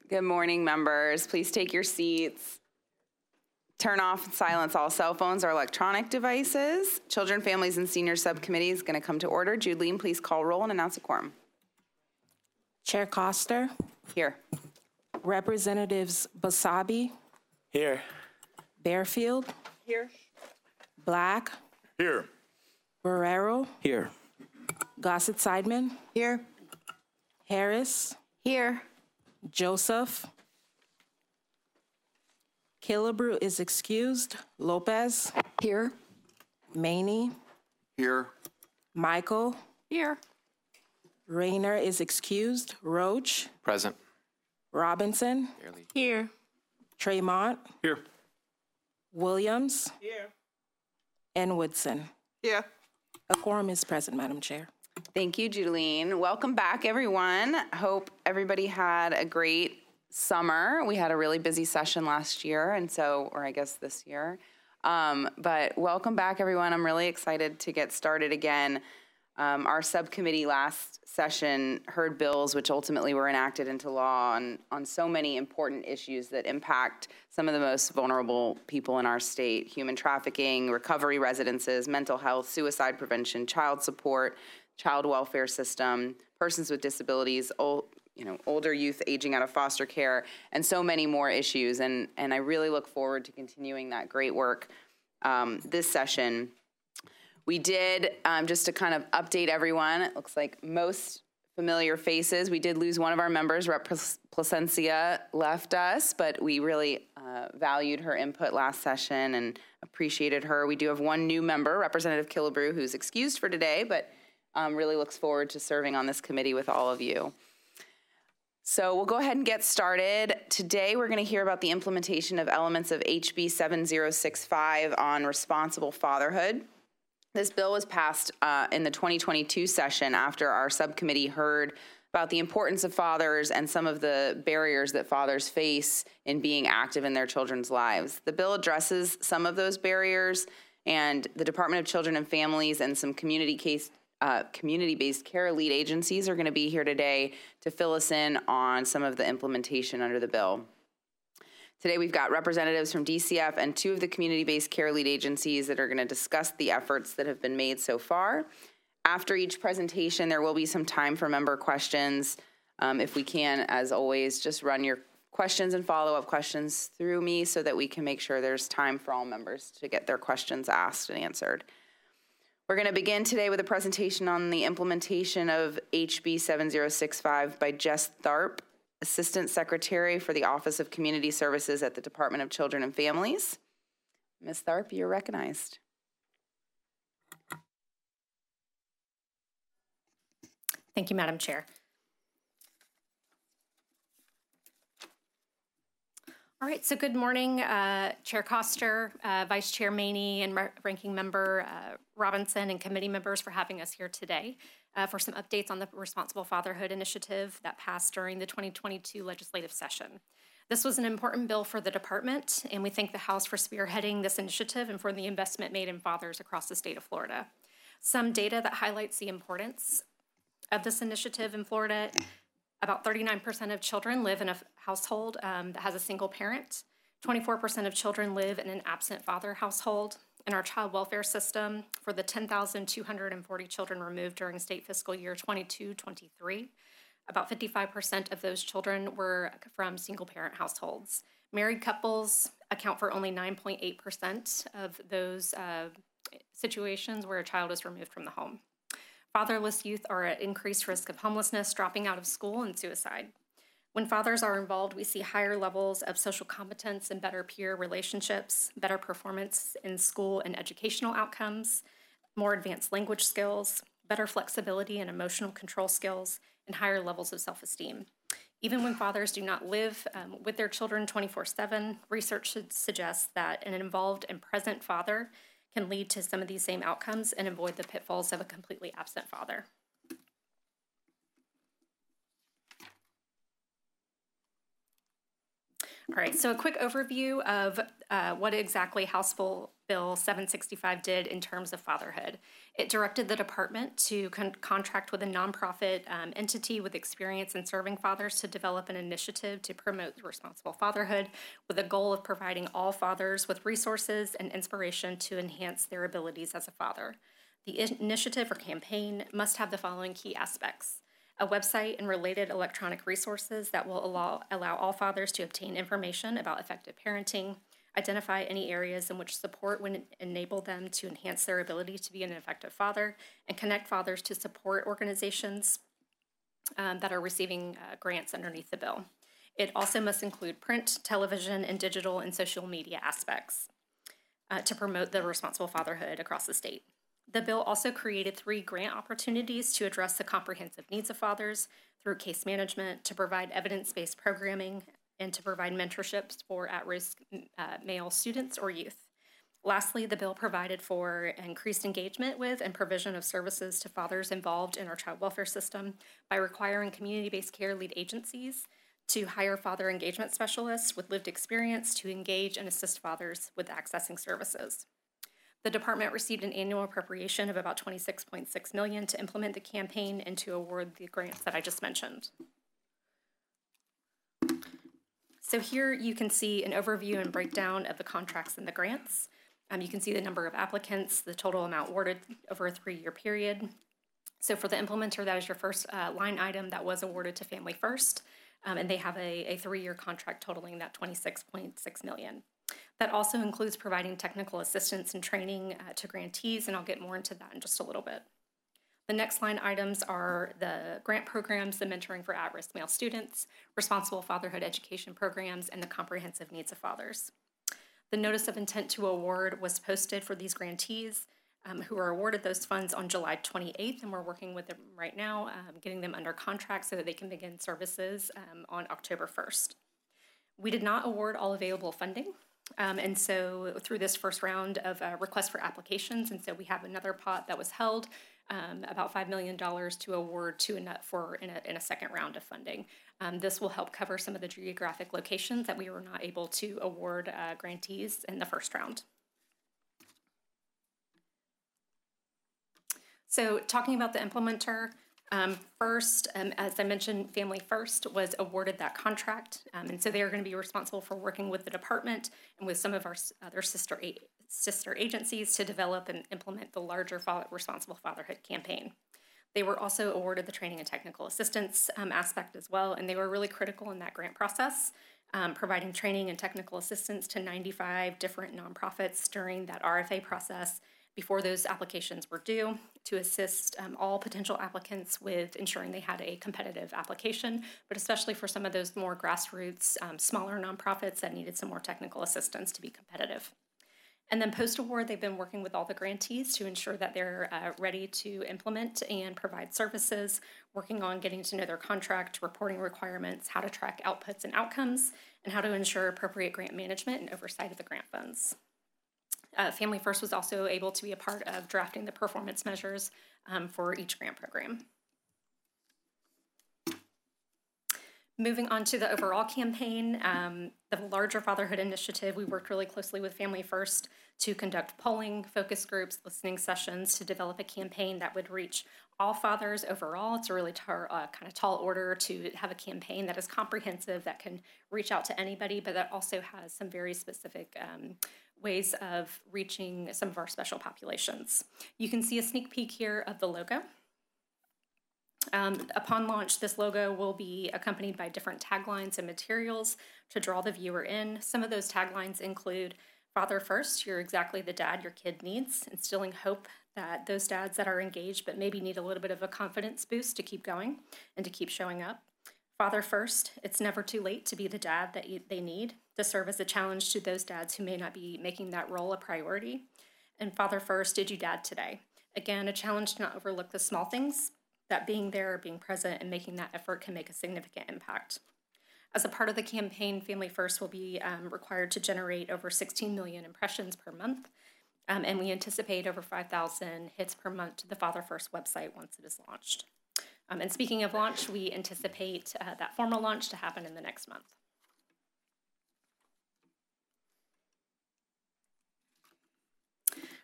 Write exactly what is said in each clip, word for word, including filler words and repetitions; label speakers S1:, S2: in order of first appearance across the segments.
S1: Good morning, members. Please take your seats. Turn off and silence all cell phones or electronic devices. Children, Families, and Seniors Subcommittee is going to come to order. Judeline, please call roll and announce a quorum.
S2: Chair Coster.
S1: Here.
S2: Representatives Basabi.
S3: Here.
S2: Bearfield.
S1: Here.
S2: Black.
S3: Here.
S2: Barrero.
S3: Here.
S2: Gossett Seidman.
S1: Here.
S2: Harris.
S1: Here.
S2: Joseph. Killebrew is excused. Lopez.
S1: Here.
S2: Maney.
S3: Here.
S2: Michael.
S1: Here.
S2: Rayner is excused. Roach.
S3: Present.
S2: Robinson.
S3: Barely.
S2: Here. Tremont.
S3: Here.
S2: Williams.
S3: Here.
S2: And Woodson.
S3: Yeah.
S2: A quorum is present, Madam Chair.
S1: Thank you, Judeline. Welcome back, everyone. Hope everybody had a great summer. We had a really busy session last year, and so, or I guess this year. Um, but welcome back, everyone. I'm really excited to get started again. Um, our subcommittee last session heard bills which ultimately were enacted into law on, on so many important issues that impact some of the most vulnerable people in our state: human trafficking, recovery residences, mental health, suicide prevention, child support, child welfare system, persons with disabilities, old, you know, older youth aging out of foster care, and so many more issues. And, and I really look forward to continuing that great work um, this session. We did, um, just to kind of update everyone, it looks like most familiar faces. We did lose one of our members. Rep Placencia left us, but we really uh, valued her input last session and appreciated her. We do have one new member, Representative Killebrew, who's excused for today, but um, really looks forward to serving on this committee with all of you. So we'll go ahead and get started. Today we're going to hear about the implementation of elements of H B seven zero six five on responsible fatherhood. This bill was passed uh, in the twenty twenty-two session after our subcommittee heard about the importance of fathers and some of the barriers that fathers face in being active in their children's lives. The bill addresses some of those barriers, and the Department of Children and Families and some community case, uh, community-based care lead agencies are going to be here today to fill us in on some of the implementation under the bill. Today we've got representatives from D C F and two of the community-based care lead agencies that are going to discuss the efforts that have been made so far. After each presentation, there will be some time for member questions. Um, if we can, as always, just run your questions and follow-up questions through me so that we can make sure there's time for all members to get their questions asked and answered. We're going to begin today with a presentation on the implementation of H B seven zero six five by Jess Tharp, Assistant Secretary for the Office of Community Services at the Department of Children and Families. Miz Tharp, you're recognized.
S4: Thank you, Madam Chair. All right, so good morning, uh, Chair Coster, uh, Vice Chair Maney, and Ranking Member uh, Robinson, and committee members for having us here today uh, for some updates on the Responsible Fatherhood Initiative that passed during the twenty twenty-two legislative session. This was an important bill for the department, and we thank the House for spearheading this initiative and for the investment made in fathers across the state of Florida. Some data that highlights the importance of this initiative in Florida: about thirty-nine percent of children live in a household um, that has a single parent. twenty-four percent of children live in an absent father household. In our child welfare system, for the ten thousand two hundred forty children removed during state fiscal year twenty-two twenty-three, about fifty-five percent of those children were from single parent households. Married couples account for only nine point eight percent of those uh, situations where a child is removed from the home. Fatherless youth are at increased risk of homelessness, dropping out of school, and suicide. When fathers are involved, we see higher levels of social competence and better peer relationships, better performance in school and educational outcomes, more advanced language skills, better flexibility and emotional control skills, and higher levels of self-esteem. Even when fathers do not live um, with their children twenty-four seven, research should suggest that an involved and present father can lead to some of these same outcomes and avoid the pitfalls of a completely absent father. All right, so a quick overview of uh, what exactly House Bill Bill seven sixty-five did in terms of fatherhood. It directed the department to con- contract with a nonprofit um, entity with experience in serving fathers to develop an initiative to promote responsible fatherhood with a goal of providing all fathers with resources and inspiration to enhance their abilities as a father. The in- initiative or campaign must have the following key aspects: a website and related electronic resources that will allow, allow all fathers to obtain information about effective parenting, identify any areas in which support would enable them to enhance their ability to be an effective father, and connect fathers to support organizations um, that are receiving uh, grants underneath the bill. It also must include print, television, and digital and social media aspects uh, to promote the responsible fatherhood across the state. The bill also created three grant opportunities to address the comprehensive needs of fathers through case management, to provide evidence-based programming, and to provide mentorships for at-risk uh, male students or youth. Lastly, the bill provided for increased engagement with and provision of services to fathers involved in our child welfare system by requiring community-based care lead agencies to hire father engagement specialists with lived experience to engage and assist fathers with accessing services. The department received an annual appropriation of about twenty-six point six million dollars to implement the campaign and to award the grants that I just mentioned. So here you can see an overview and breakdown of the contracts and the grants. Um, you can see the number of applicants, the total amount awarded over a three-year period. So for the implementer, that is your first uh, line item that was awarded to Family First, um, and they have a, a three-year contract totaling that twenty-six point six million dollars. That also includes providing technical assistance and training uh, to grantees, and I'll get more into that in just a little bit. The next line items are the grant programs, the mentoring for at-risk male students, responsible fatherhood education programs, and the comprehensive needs of fathers. The notice of intent to award was posted for these grantees um, who are awarded those funds on July twenty-eighth, and we're working with them right now, um, getting them under contract so that they can begin services um, on October first. We did not award all available funding. Um, and so through this first round of uh, requests for applications, and so we have another pot that was held, um, about five million dollars to award to a, for in a, in a second round of funding. Um, this will help cover some of the geographic locations that we were not able to award uh, grantees in the first round. So talking about the implementer, Um, first, um, as I mentioned, Family First was awarded that contract, um, and so they are going to be responsible for working with the department and with some of our other sister a sister agencies to develop and implement the larger father, responsible fatherhood campaign. They were also awarded the training and technical assistance um, aspect as well, and they were really critical in that grant process, um, providing training and technical assistance to ninety-five different nonprofits during that R F A process before those applications were due, to assist um, all potential applicants with ensuring they had a competitive application, but especially for some of those more grassroots, um, smaller nonprofits that needed some more technical assistance to be competitive. And then post-award, they've been working with all the grantees to ensure that they're uh, ready to implement and provide services, working on getting to know their contract, reporting requirements, how to track outputs and outcomes, and how to ensure appropriate grant management and oversight of the grant funds. Uh, Family First was also able to be a part of drafting the performance measures um, for each grant program. Moving on to the overall campaign, um, the larger fatherhood initiative, we worked really closely with Family First to conduct polling, focus groups, listening sessions to develop a campaign that would reach all fathers overall. It's a really tar, uh, kind of tall order to have a campaign that is comprehensive, that can reach out to anybody, but that also has some very specific um, ways of reaching some of our special populations. You can see a sneak peek here of the logo. Um, upon launch, this logo will be accompanied by different taglines and materials to draw the viewer in. Some of those taglines include Father First, you're exactly the dad your kid needs, instilling hope that those dads that are engaged but maybe need a little bit of a confidence boost to keep going and to keep showing up. Father First, it's never too late to be the dad that you, they need, to serve as a challenge to those dads who may not be making that role a priority. And Father First, did you dad today? Again, a challenge to not overlook the small things, that being there, being present, and making that effort can make a significant impact. As a part of the campaign, Family First will be um, required to generate over sixteen million impressions per month, um, and we anticipate over five thousand hits per month to the Father First website once it is launched. Um, and speaking of launch, we anticipate uh, that formal launch to happen in the next month.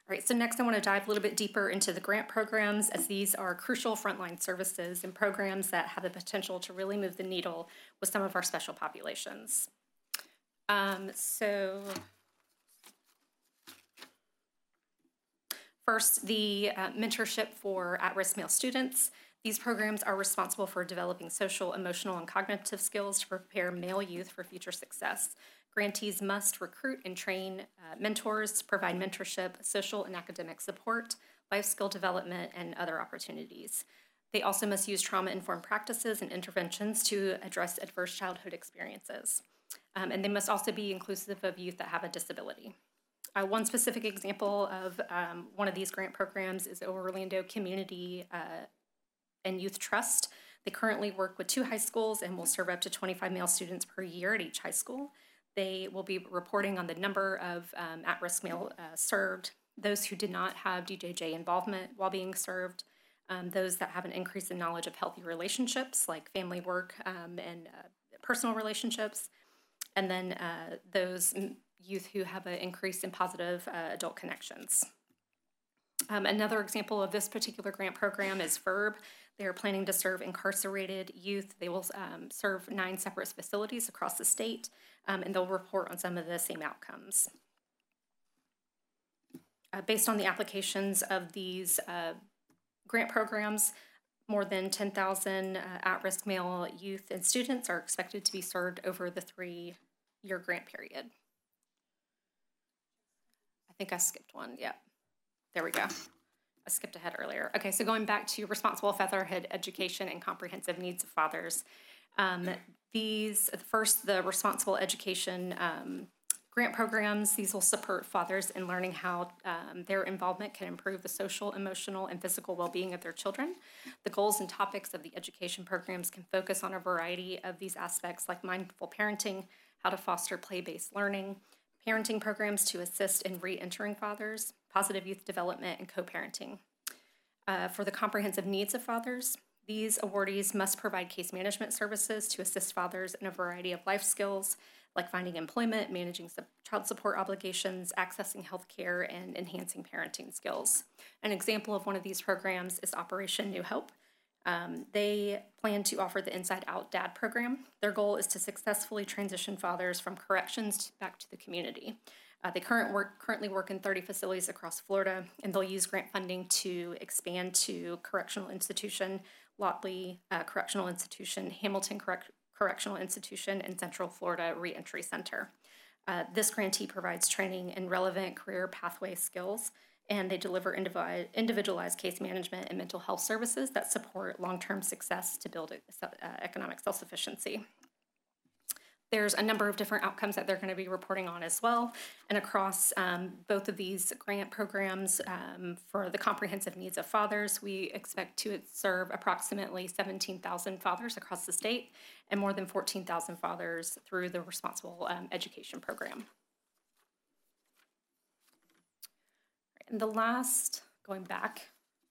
S4: All right, so next I want to dive a little bit deeper into the grant programs, as these are crucial frontline services and programs that have the potential to really move the needle with some of our special populations. Um, so first, the uh, mentorship for at-risk male students. These programs are responsible for developing social, emotional, and cognitive skills to prepare male youth for future success. Grantees must recruit and train uh, mentors, provide mentorship, social and academic support, life skill development, and other opportunities. They also must use trauma-informed practices and interventions to address adverse childhood experiences. Um, and they must also be inclusive of youth that have a disability. Uh, one specific example of um, one of these grant programs is Orlando Community uh, and Youth Trust. They currently work with two high schools and will serve up to twenty-five male students per year at each high school. They will be reporting on the number of um, at-risk male uh, served, those who did not have D J J involvement while being served, um, those that have an increase in knowledge of healthy relationships like family work um, and uh, personal relationships, and then uh, those youth who have an increase in positive uh, adult connections. Um, another example of this particular grant program is VERB. They are planning to serve incarcerated youth. They will um, serve nine separate facilities across the state, um, and they'll report on some of the same outcomes. Uh, based on the applications of these uh, grant programs, more than ten thousand uh, at-risk male youth and students are expected to be served over the three-year grant period. I think I skipped one, yeah. There we go. I skipped ahead earlier. Okay, so going back to responsible fatherhood education and comprehensive needs of fathers. Um, these, first, the responsible education um, grant programs, these will support fathers in learning how um, their involvement can improve the social, emotional, and physical well-being of their children. The goals and topics of the education programs can focus on a variety of these aspects like mindful parenting, how to foster play-based learning, parenting programs to assist in re-entering fathers, positive youth development, and co-parenting. Uh, for the comprehensive needs of fathers, these awardees must provide case management services to assist fathers in a variety of life skills, like finding employment, managing child support obligations, accessing health care, and enhancing parenting skills. An example of one of these programs is Operation New Hope. Um, they plan to offer the Inside Out Dad program. Their goal is to successfully transition fathers from corrections back to the community. Uh, they current work, currently work in thirty facilities across Florida, and they'll use grant funding to expand to Correctional Institution, Lotley uh, Correctional Institution, Hamilton Correct Correctional Institution, and Central Florida Reentry Center. Uh, this grantee provides training in relevant career pathway skills, and they deliver individualized case management and mental health services that support long-term success to build uh, economic self-sufficiency. There's a number of different outcomes that they're going to be reporting on as well. And across um, both of these grant programs um, for the comprehensive needs of fathers, we expect to serve approximately seventeen thousand fathers across the state and more than fourteen thousand fathers through the Responsible um, Education Program. And the last, going back,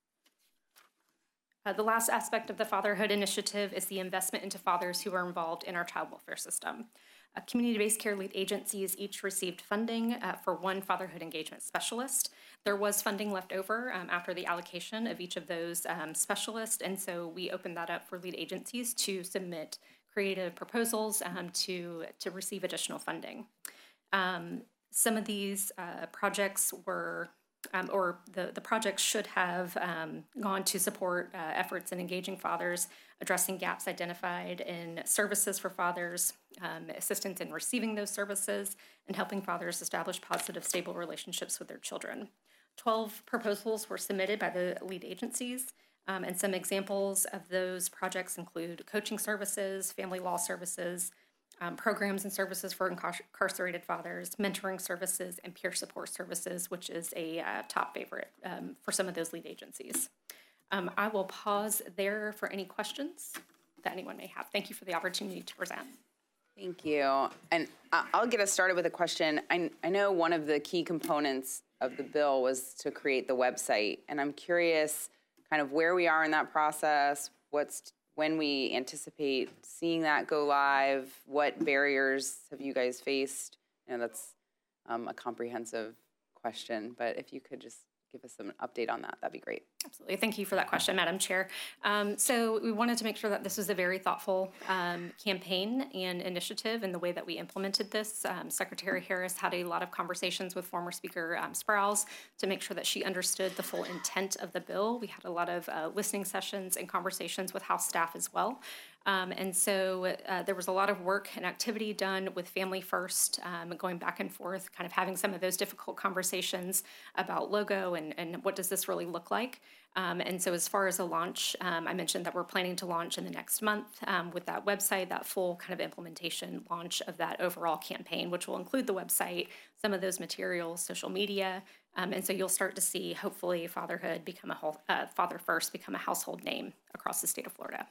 S4: Uh, the last aspect of the Fatherhood Initiative is the investment into fathers who are involved in our child welfare system. Uh, community-based care lead agencies each received funding uh, for one fatherhood engagement specialist. There was funding left over um, after the allocation of each of those um, specialists, and so we opened that up for lead agencies to submit creative proposals um, to, to receive additional funding. Um, some of these uh, projects were Um, or the, the project should have um, gone to support uh, efforts in engaging fathers, addressing gaps identified in services for fathers, um, assistance in receiving those services, and helping fathers establish positive, stable relationships with their children. Twelve proposals were submitted by the lead agencies, um, and some examples of those projects include coaching services, family law services, Um, programs and services for incarcerated fathers, mentoring services, and peer support services, which is a uh, top favorite um, for some of those lead agencies. Um, I will pause there for any questions that anyone may have. Thank you for the opportunity to present.
S1: Thank you. And I'll get us started with a question. I, I know one of the key components of the bill was to create the website, and I'm curious kind of where we are in that process, what's when we anticipate seeing that go live, what barriers have you guys faced? You know, that's um, a comprehensive question, but if you could just give us an update on that, that'd be great.
S4: Absolutely. Thank you for that question, Madam Chair. Um, so we wanted to make sure that this was a very thoughtful um, campaign and initiative in the way that we implemented this. Um, Secretary Harris had a lot of conversations with former Speaker um, Sprowls to make sure that she understood the full intent of the bill. We had a lot of uh, listening sessions and conversations with House staff as well. Um, and so uh, there was a lot of work and activity done with Family First, um, going back and forth, kind of having some of those difficult conversations about logo and, and what does this really look like. Um, and so as far as a launch, um, I mentioned that we're planning to launch in the next month um, with that website, that full kind of implementation launch of that overall campaign, which will include the website, some of those materials, social media. Um, and so you'll start to see, hopefully, fatherhood become a whole, uh, Father First become a household name across the state of Florida.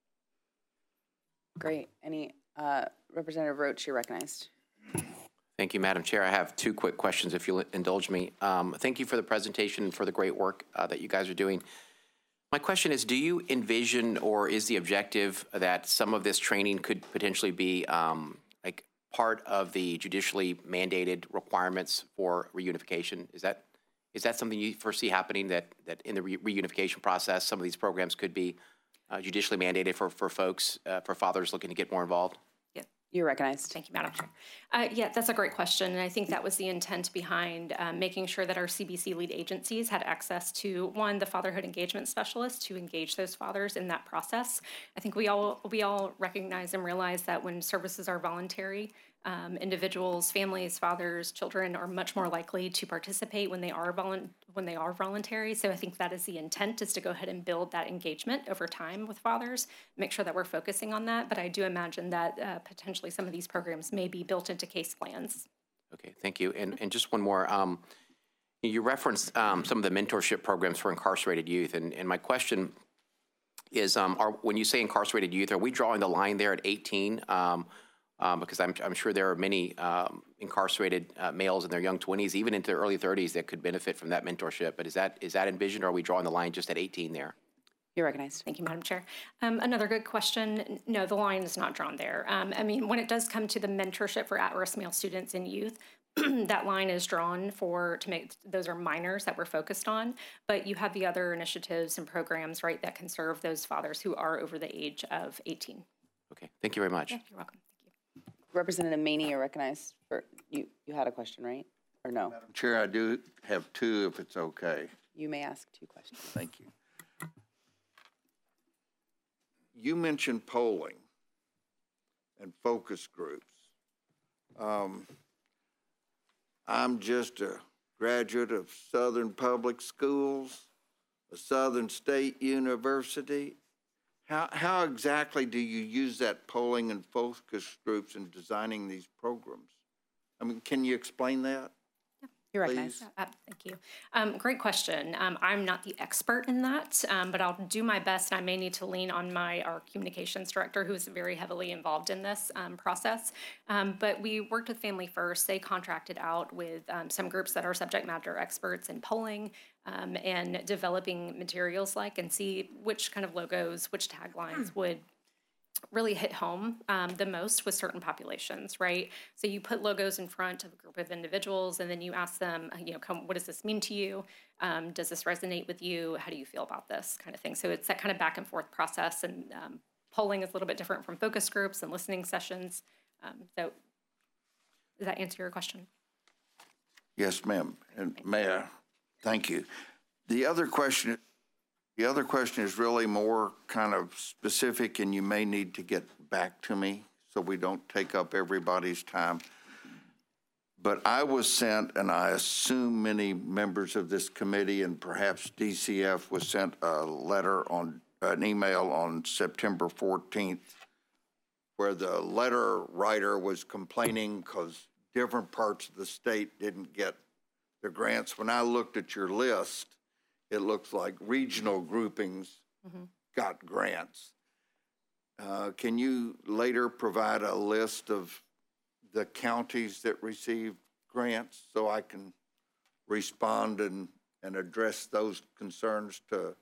S1: Great. Any, uh, Representative Roach, you're recognized.
S3: Thank you, Madam Chair. I have two quick questions, if you'll indulge me. Um, thank you for the presentation and for the great work uh, that you guys are doing. My question is, do you envision, or is the objective that some of this training could potentially be um, like part of the judicially mandated requirements for reunification? Is that is that something you foresee happening, that that in the re reunification process, some of these programs could be uh, judicially mandated for for folks, uh, for fathers looking to get more involved?
S1: You're recognized.
S4: Thank you, Madam Chair. Uh, yeah, that's a great question, and I think that was the intent behind um, making sure that our C B C lead agencies had access to, one, the fatherhood engagement specialist to engage those fathers in that process. I think we all we all recognize and realize that when services are voluntary, um, individuals, families, fathers, children are much more likely to participate when they are volu when they are voluntary. So I think that is the intent, is to go ahead and build that engagement over time with fathers, make sure that we're focusing on that. But I do imagine that uh, potentially some of these programs may be built into case plans.
S3: Okay, thank you. And and just one more. Um, you referenced um, some of the mentorship programs for incarcerated youth, and and my question is, um, are when you say incarcerated youth, are we drawing the line there at eighteen? Um, Um, because I'm, I'm sure there are many um, incarcerated uh, males in their young twenties, even into their early thirties, that could benefit from that mentorship. But is that is that envisioned, or are we drawing the line just at eighteen there?
S1: You're recognized.
S4: Thank you, Madam Chair. Um, another good question. No, the line is not drawn there. Um, I mean, when it does come to the mentorship for at-risk male students and youth, that line is drawn for to make those are minors that we're focused on. But you have the other initiatives and programs, right, that can serve those fathers who are over the age of eighteen.
S3: Okay, thank you very much.
S4: Yeah, you're welcome.
S1: Representative Maney, you're recognized for, you, you had a question, right? Or no?
S5: Madam Chair, I do have two, if it's okay.
S1: You may ask two questions.
S5: Thank you. You mentioned polling and focus groups. Um, I'm just a graduate of Southern Public Schools, a Southern State University. How, how exactly do you use that polling and focus groups in designing these programs? I mean, can you explain that?
S1: You're recognized.
S4: Uh, thank you. Um, great question. Um, I'm not the expert in that, um, but I'll do my best. I may need to lean on my our communications director, who is very heavily involved in this um, process. Um, but we worked with Family First. They contracted out with um, some groups that are subject matter experts in polling um, and developing materials like, and see which kind of logos, which taglines would really hit home um, the most with certain populations, right? So you put logos in front of a group of individuals, and then you ask them, you know, come, what does this mean to you? Um, does this resonate with you? How do you feel about this kind of thing? So it's that kind of back and forth process, and um, polling is a little bit different from focus groups and listening sessions. Um, so does that answer your question?
S5: Yes, ma'am. And Mayor, thank you. The other question, the other question is really more kind of specific, and you may need to get back to me so we don't take up everybody's time. But I was sent, and I assume many members of this committee and perhaps D C F was sent a letter on, an email on September fourteenth, where the letter writer was complaining because different parts of the state didn't get the grants. When I looked at your list, it looks like regional groupings mm-hmm. got grants. Uh, can you later provide a list of the counties that received grants so I can respond and, and address those concerns to,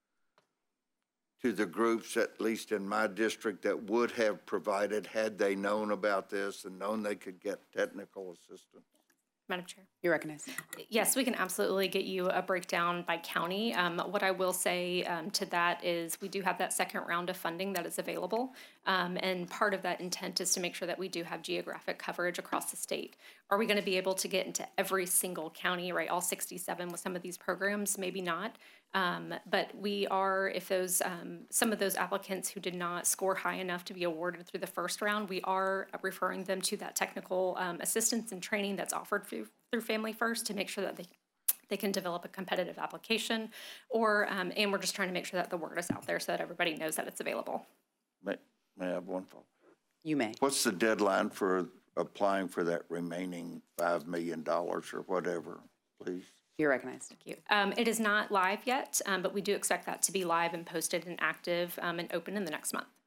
S5: to the groups, at least in my district, that would have provided had they known about this and known they could get technical assistance?
S4: Madam Chair.
S1: You're recognized.
S4: Yes, we can absolutely get you a breakdown by county. Um, what I will say um, to that is we do have that second round of funding that is available. Um, and part of that intent is to make sure that we do have geographic coverage across the state. Are we going to be able to get into every single county, right, all sixty-seven with some of these programs? Maybe not. Um, but we are, if those, um, some of those applicants who did not score high enough to be awarded through the first round, we are referring them to that technical um, assistance and training that's offered through, through Family First to make sure that they they can develop a competitive application, or um, and we're just trying to make sure that the word is out there so that everybody knows that it's available.
S5: May, may I have one follow?
S1: You may.
S5: What's the deadline for applying for that remaining five million dollars or whatever, please?
S1: You're recognized.
S4: Thank you. Um, it is not live yet, um, but we do expect that to be live and posted and active um, and open in the next month.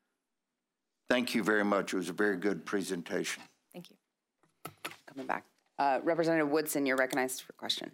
S5: Thank you very much. It was a very good presentation.
S4: Thank you.
S1: Coming back. Uh, Representative Woodson, you're recognized for question.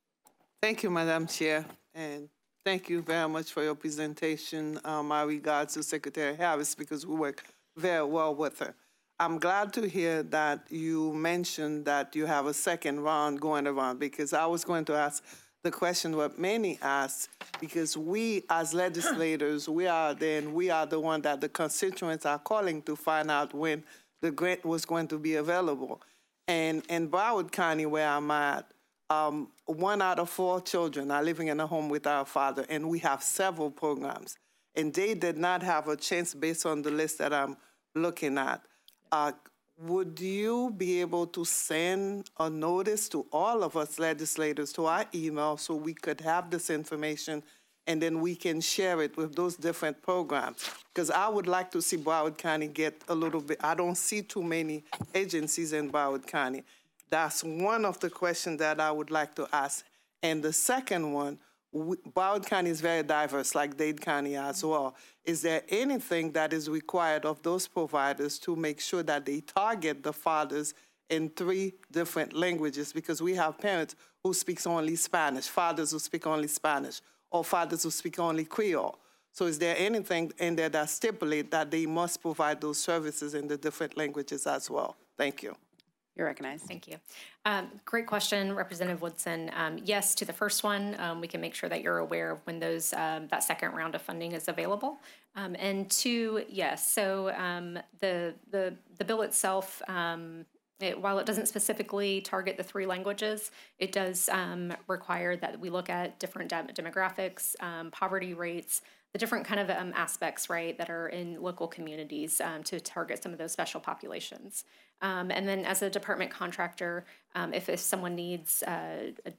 S6: Thank you, Madam Chair, and thank you very much for your presentation. Uh, my regards to Secretary Harris, because we work very well with her. I'm glad to hear that you mentioned that you have a second round going around, because I was going to ask the question what many asked, because we as legislators, we are then, we are the one that the constituents are calling to find out when the grant was going to be available. And in Broward County, where I'm at, um, one out of four children are living in a home with our father, and we have several programs. And they did not have a chance based on the list that I'm looking at. Uh, would you be able to send a notice to all of us legislators to our email so we could have this information and then we can share it with those different programs? Because I would like to see Broward County get a little bit, I don't see too many agencies in Broward County. That's one of the questions that I would like to ask. And the second one, Broward County is very diverse, like Dade County as well. Is there anything that is required of those providers to make sure that they target the fathers in three different languages? Because we have parents who speak only Spanish, fathers who speak only Spanish, or fathers who speak only Creole. So is there anything in there that stipulates that they must provide those services in the different languages as well? Thank you.
S1: You're recognized.
S4: Thank you. Um, great question, Representative Woodson. Um, yes, to the first one, um, we can make sure that you're aware of when those um, that second round of funding is available. Um, and two, yes, so um, the the the bill itself, um, it, while it doesn't specifically target the three languages, it does um, require that we look at different dem- demographics, um, poverty rates, the different kind of um, aspects, right, that are in local communities um, to target some of those special populations. Um, and then as a department contractor, um, if, if someone needs uh, a,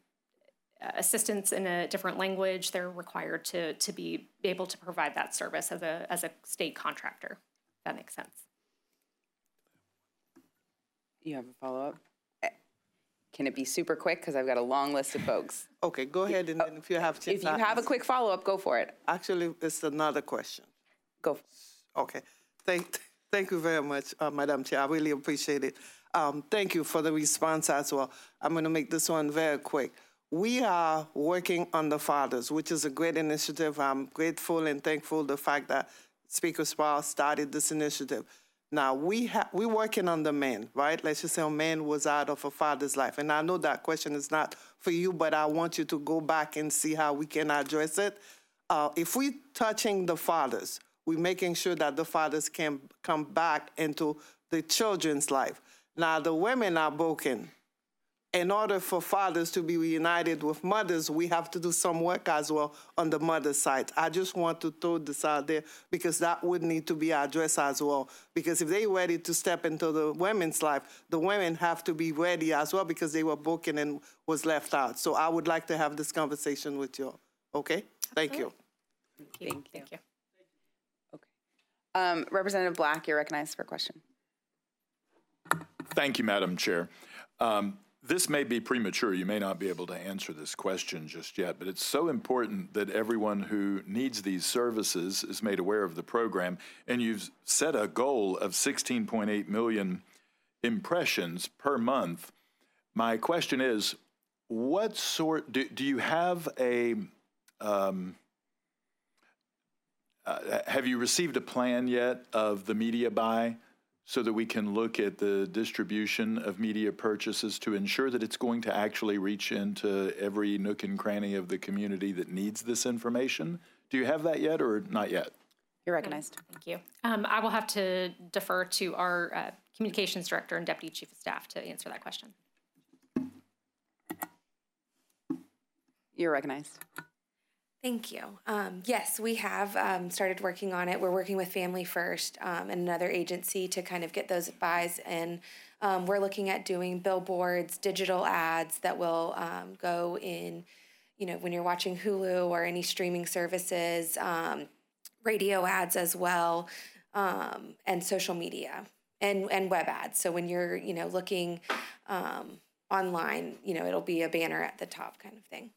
S4: assistance in a different language, they're required to, to be able to provide that service as a, as a state contractor. If that makes sense.
S1: You have a follow-up? Can it be super quick? Because I've got a long list of folks.
S6: Okay, go ahead, and then if you have
S1: If you have a quick follow-up, go for it.
S6: Actually, it's another question.
S1: Go.
S6: Okay. Thank, thank you very much, uh, Madam Chair. I really appreciate it. Um, thank you for the response as well. I'm going to make this one very quick. We are working on the fathers, which is a great initiative. I'm grateful and thankful the fact that Speaker Sproul started this initiative. Now, we ha- we're working on the men, right? Let's just say a man was out of a father's life. And I know that question is not for you, but I want you to go back and see how we can address it. Uh, if we're touching the fathers, we're making sure that the fathers can come back into the children's life. Now, the women are broken. In order for fathers to be reunited with mothers, we have to do some work as well on the mother side. I just want to throw this out there because that would need to be addressed as well. Because if they're ready to step into the women's life, the women have to be ready as well because they were broken and was left out. So I would like to have this conversation with you. Okay? Thank you.
S4: Thank you. Thank you. Thank you.
S1: Okay. Um, Representative Black, you're recognized for a question.
S7: Thank you, Madam Chair. Um, This may be premature. You may not be able to answer this question just yet, but it's so important that everyone who needs these services is made aware of the program. And you've set a goal of sixteen point eight million impressions per month. My question is, what sort, do, do you have a, um, uh, have you received a plan yet of the media buy so that we can look at the distribution of media purchases to ensure that it's going to actually reach into every nook and cranny of the community that needs this information? Do you have that yet or not yet?
S1: You're recognized.
S4: Thank you. Um, I will have to defer to our uh, communications director and deputy chief of staff to answer that question.
S1: You're recognized.
S8: Thank you. Um, yes, we have um, started working on it. We're working with Family First um, and another agency to kind of get those buys in. Um, we're looking at doing billboards, digital ads that will um, go in, you know, when you're watching Hulu or any streaming services, um, radio ads as well, um, and social media and, and web ads. So when you're, you know, looking um, online, you know, it'll be a banner at the top kind of thing.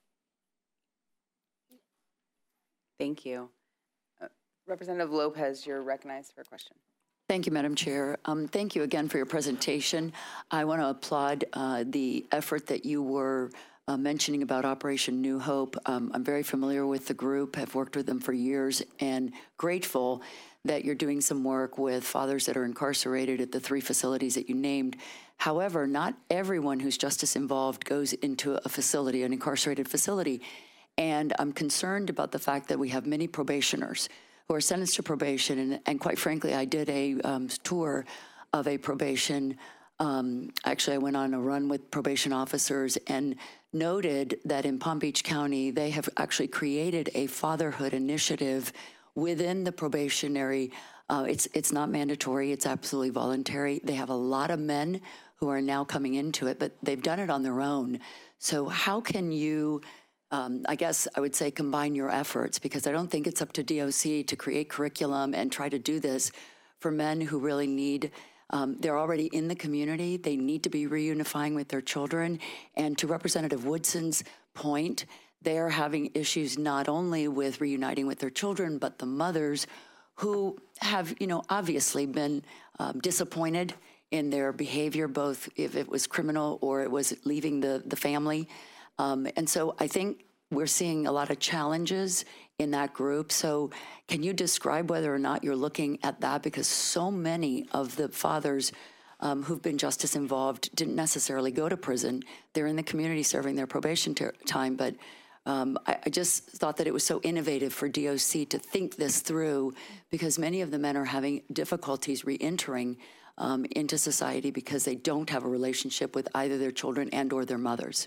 S1: Thank you. Uh, Representative Lopez, you're recognized for a question.
S9: Thank you, Madam Chair. Um, thank you again for your presentation. I want to applaud uh, the effort that you were uh, mentioning about Operation New Hope. Um, I'm very familiar with the group, have worked with them for years, and grateful that you're doing some work with fathers that are incarcerated at the three facilities that you named. However, not everyone who's justice involved goes into a facility, an incarcerated facility. And I'm concerned about the fact that we have many probationers who are sentenced to probation. And, and quite frankly, I did a um, tour of a probation. Um, actually, I went on a run with probation officers and noted that in Palm Beach County, they have actually created a fatherhood initiative within the probationary. Uh, it's, it's not mandatory. It's absolutely voluntary. They have a lot of men who are now coming into it, but they've done it on their own. So how can you... Um, I guess I would say combine your efforts, because I don't think it's up to D O C to create curriculum and try to do this for men who really need, um, they're already in the community, they need to be reunifying with their children. And to Representative Woodson's point, they are having issues not only with reuniting with their children, but the mothers who have, you know, obviously been um, disappointed in their behavior, both if it was criminal or it was leaving the, the family. Um, and so I think we're seeing a lot of challenges in that group. So can you describe whether or not you're looking at that? Because so many of the fathers um, who've been justice involved didn't necessarily go to prison. They're in the community serving their probation ter- time. But um, I, I just thought that it was so innovative for D O C to think this through, because many of the men are having difficulties re-entering um, into society because they don't have a relationship with either their children and or their mothers.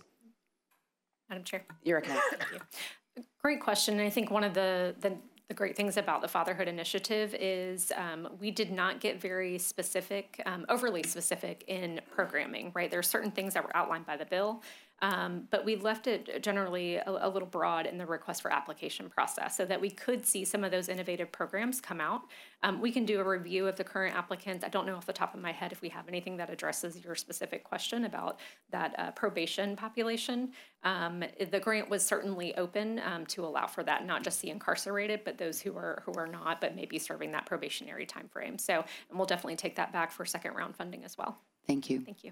S4: Madam Chair.
S1: You're recognized.
S4: Thank you. Great question. And I think one of the, the, the great things about the Fatherhood Initiative is um, we did not get very specific, um, overly specific in programming, right? There are certain things that were outlined by the bill, um, but we left it generally a, a little broad in the request for application process so that we could see some of those innovative programs come out. Um, we can do a review of the current applicants. I don't know off the top of my head if we have anything that addresses your specific question about that uh, probation population. Um, the grant was certainly open um, to allow for that, not just the incarcerated, but those who are who are not, but maybe serving that probationary time frame. So, and we'll definitely take that back for second round funding as well.
S9: Thank you.
S4: Thank you.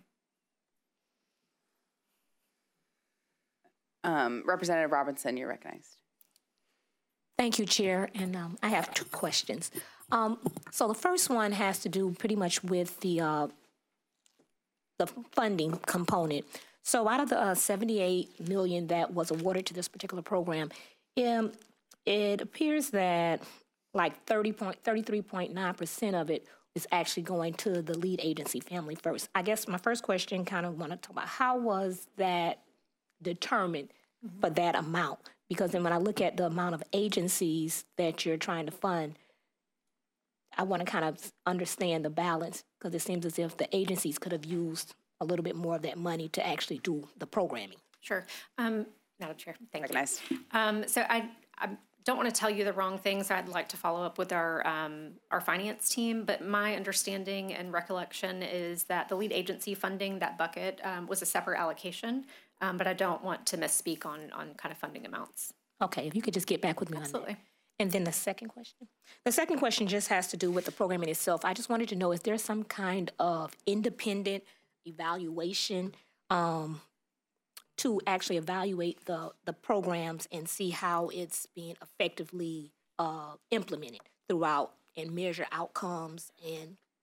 S1: Um, Representative Robinson, you're recognized.
S10: Thank you, Chair. And um, I have two questions. Um, so the first one has to do pretty much with the uh, the funding component. So out of the uh, seventy-eight million dollars that was awarded to this particular program, um, it appears that like thirty-three point nine percent of it is actually going to the lead agency, Family First. I guess my first question kind of want to talk about how was that determined mm-hmm. for that amount? Because then when I look at the amount of agencies that you're trying to fund, I want to kind of understand the balance, because it seems as if the agencies could have used a little bit more of that money to actually do the programming.
S4: Sure. Um, Madam Chair, thank
S1: Recognized.
S4: you. Um, so I, I don't want to tell you the wrong things. I'd like to follow up with our um, our finance team, but my understanding and recollection is that the lead agency funding, that bucket, um, was a separate allocation, um, but I don't want to misspeak on, on kind of funding amounts.
S10: Okay, if you could just get back with me
S4: Absolutely.
S10: on that. And then the second question? The second question just has to do with the programming itself. I just wanted to know, is there some kind of independent evaluation um, to actually evaluate the, the programs and see how it's being effectively uh, implemented throughout and measure outcomes and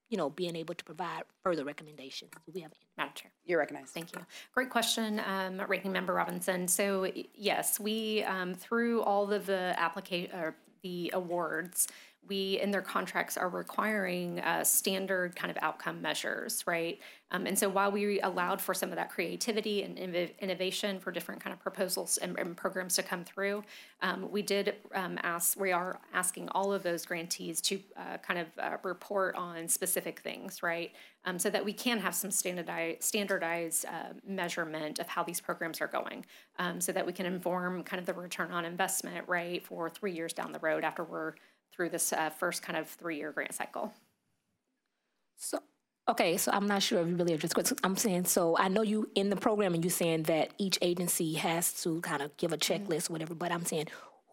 S10: you know, being able to provide further recommendations. Do we have
S4: Madam Chair.
S1: You're recognized.
S4: Thank you. Great question, um, Ranking Member Robinson. So y- yes, we, um, through all of the applica- or the awards, we, in their contracts, are requiring uh, standard kind of outcome measures, right? Um, and so while we allowed for some of that creativity and inno- innovation for different kind of proposals and, and programs to come through, um, we did um, ask, we are asking all of those grantees to uh, kind of uh, report on specific things, right? Um, so that we can have some standardized, standardized uh, measurement of how these programs are going, um, so that we can inform kind of the return on investment, right, for three years down the road after we're through this uh, first kind of three-year grant cycle.
S10: So, okay, so I'm not sure if you really addressed what I'm saying. So I know you, in the program, and you're saying that each agency has to kind of give a checklist or whatever, but I'm saying,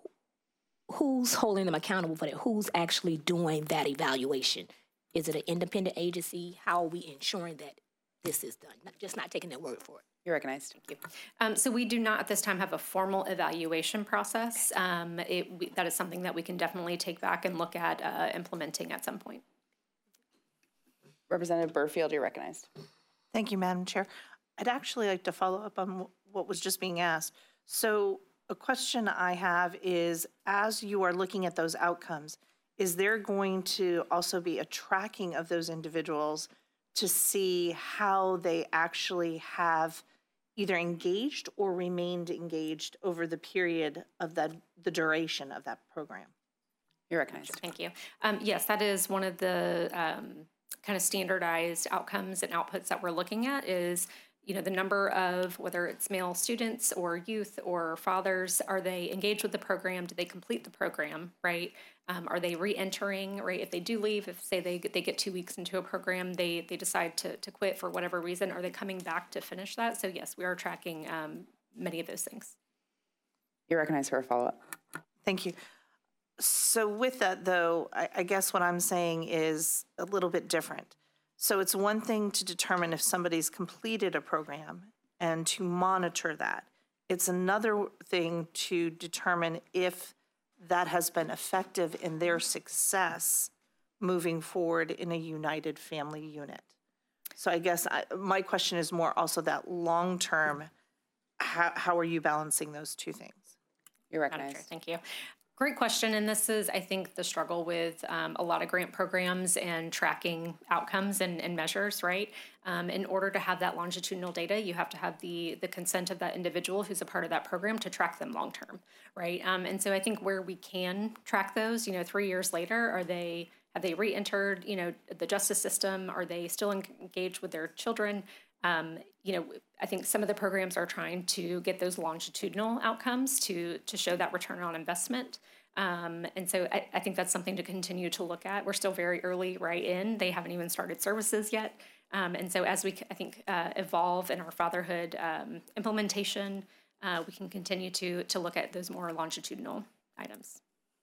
S10: who's holding them accountable for that? Who's actually doing that evaluation? Is it an independent agency? How are we ensuring that this is done? Not, just not taking their word for it.
S1: You're recognized.
S4: Thank you. Um, so we do not at this time have a formal evaluation process. Um, it, we, that is something that we can definitely take back and look at uh, implementing at some point.
S1: Representative Burfield, you're recognized.
S11: Thank you, Madam Chair. I'd actually like to follow up on what was just being asked. So a question I have is, as you are looking at those outcomes, is there going to also be a tracking of those individuals to see how they actually have either engaged or remained engaged over the period of that, the duration of that program?
S1: You're recognized.
S4: Thank you. Um, yes, that is one of the um, kind of standardized outcomes and outputs that we're looking at is, you know, the number of, whether it's male students or youth or fathers, are they engaged with the program? Do they complete the program, right? Um, are they re-entering, right? If they do leave, if say they they get two weeks into a program, they they decide to, to quit for whatever reason, are they coming back to finish that? So yes, we are tracking um, many of those things.
S1: You're recognized for a follow-up.
S11: Thank you. So with that, though, I, I guess what I'm saying is a little bit different. So it's one thing to determine if somebody's completed a program and to monitor that. It's another thing to determine if that has been effective in their success moving forward in a united family unit. So I guess I, my question is more also that long-term, how, how are you balancing those two things?
S1: You're recognized.
S4: Thank you. Great question, and this is, I think, the struggle with um, a lot of grant programs and tracking outcomes and, and measures, right? Um, in order to have that longitudinal data, you have to have the the consent of that individual who's a part of that program to track them long-term, right? Um, and so I think where we can track those, you know, three years later, are they, have they re-entered, you know, the justice system? Are they still engaged with their children? Um, you know, I think some of the programs are trying to get those longitudinal outcomes to to show that return on investment. Um, and so I, I think that's something to continue to look at. We're still very early right in. They haven't even started services yet. Um, and so as we, I think, uh, evolve in our fatherhood um, implementation, uh, we can continue to to look at those more longitudinal items.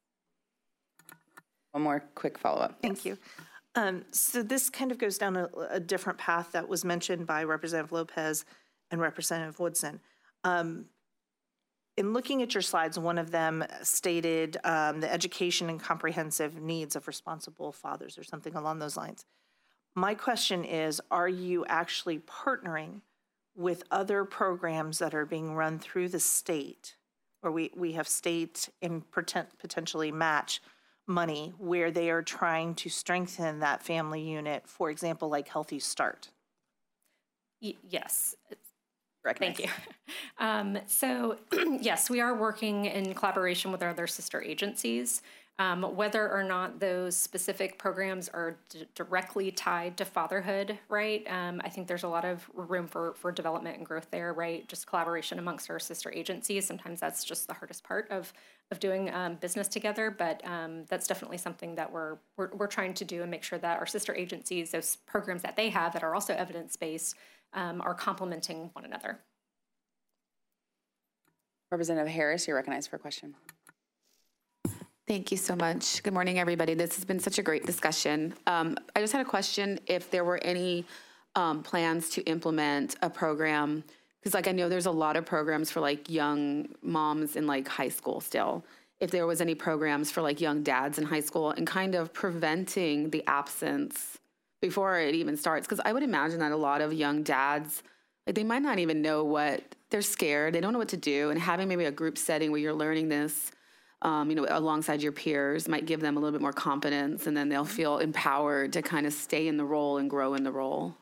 S1: One more quick follow-up.
S11: Thank you. Um, so this kind of goes down a, a different path that was mentioned by Representative Lopez and Representative Woodson. Um, in looking at your slides, one of them stated um, the education and comprehensive needs of responsible fathers or something along those lines. My question is, are you actually partnering with other programs that are being run through the state, or we, we have state and potentially match money where they are trying to strengthen that family unit, for example, like Healthy Start?
S4: Y- yes.
S1: Recognized.
S4: Thank you. Um, so yes, we are working in collaboration with our other sister agencies. Um, whether or not those specific programs are d- directly tied to fatherhood, right? Um, I think there's a lot of room for, for development and growth there, right? Just collaboration amongst our sister agencies. Sometimes that's just the hardest part of of doing um, business together, but um, that's definitely something that we're, we're we're trying to do and make sure that our sister agencies, those programs that they have that are also evidence-based, um, are complementing one another.
S1: Representative Harris, you're recognized for a question.
S12: Thank you so much. Good morning, everybody. This has been such a great discussion. Um, I just had a question if there were any um, plans to implement a program, because like I know there's a lot of programs for like young moms in like high school still. If there was any programs for like young dads in high school and kind of preventing the absence before it even starts? Because I would imagine that a lot of young dads, like they might not even know what, they're scared, they don't know what to do, and having maybe a group setting where you're learning this, um, you know, alongside your peers might give them a little bit more confidence, and then they'll feel empowered to kind of stay in the role and grow in the role.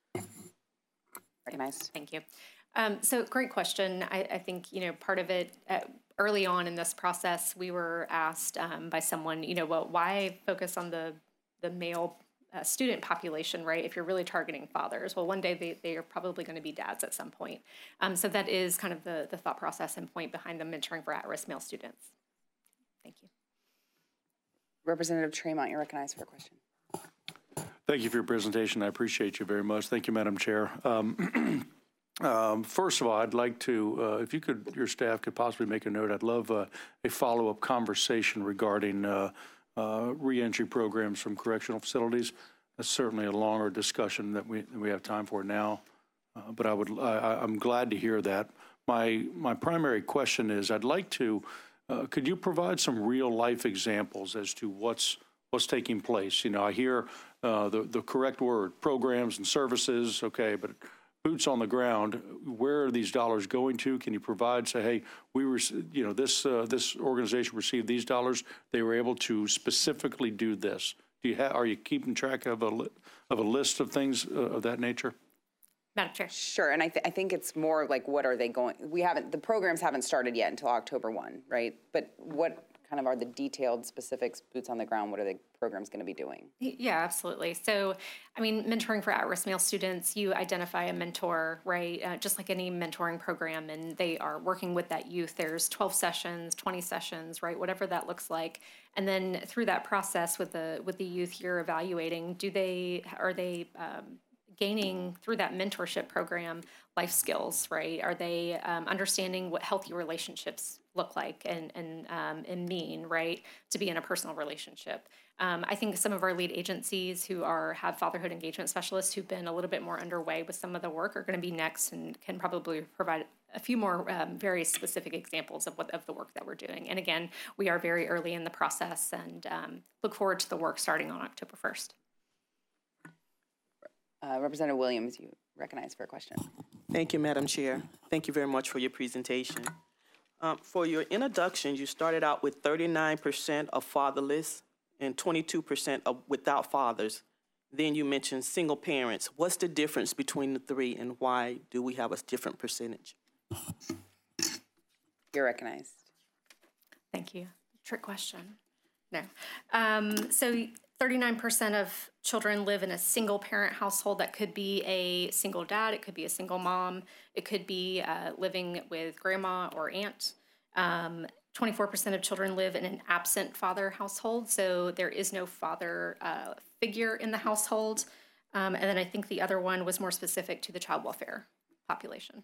S1: Recognized.
S4: Thank you. Um, so great question. I, I think, you know, part of it, uh, early on in this process, we were asked um, by someone, you know, well, why focus on the, the male uh, student population, right, if you're really targeting fathers? Well, one day they, they are probably going to be dads at some point. Um, so that is kind of the, the thought process and point behind the mentoring for at-risk male students. Thank you.
S1: Representative Tremont, you're recognized for a question.
S13: Thank you for your presentation. I appreciate you very much. Thank you, Madam Chair. Um, um, first of all, I'd like to, uh, if you could, your staff could possibly make a note, I'd love uh, a follow-up conversation regarding uh, uh, reentry programs from correctional facilities. That's certainly a longer discussion that we, that we have time for now, uh, but I would, I, I'm glad to hear that. My, my primary question is, I'd like to, uh, could you provide some real-life examples as to what's what's taking place? You know, I hear uh, the, the correct word, programs and services, okay, but boots on the ground, where are these dollars going to? Can you provide, say, hey, we were, you know, this, uh, this organization received these dollars, they were able to specifically do this. Do you have, are you keeping track of a, li- of a list of things uh, of that nature?
S4: Madam Chair.
S1: Sure, and I, th- I think it's more like, what are they going, we haven't, the programs haven't started yet until October first, right? But what kind of are the detailed specifics, boots on the ground, what are the programs going to be doing?
S4: Yeah, absolutely. So, I mean, mentoring for at-risk male students, you identify a mentor, right? Uh, just like any mentoring program, and they are working with that youth. There's twelve sessions, twenty sessions, right? Whatever that looks like. And then through that process with the with the youth, you're evaluating, do they, are they um, gaining through that mentorship program life skills, right? Are they um, understanding what healthy relationships look like and and um, and mean, right, to be in a personal relationship? Um, I think some of our lead agencies who are have fatherhood engagement specialists who've been a little bit more underway with some of the work are going to be next and can probably provide a few more um, very specific examples of what of the work that we're doing. And again, we are very early in the process and um, look forward to the work starting on October first.
S1: Uh, Representative Williams, you recognize for a question.
S14: Thank you, Madam Chair. Thank you very much for your presentation. Um, for your introduction, you started out with thirty-nine percent of fatherless and twenty-two percent of without fathers. Then you mentioned single parents. What's the difference between the three, and why do we have a different percentage?
S1: You're recognized.
S4: Thank you. Trick question. No. Um, so thirty-nine percent of children live in a single parent household. That could be a single dad, it could be a single mom, it could be uh, living with grandma or aunt. Um, twenty-four percent of children live in an absent father household, so there is no father uh, figure in the household. Um, and then I think the other one was more specific to the child welfare population.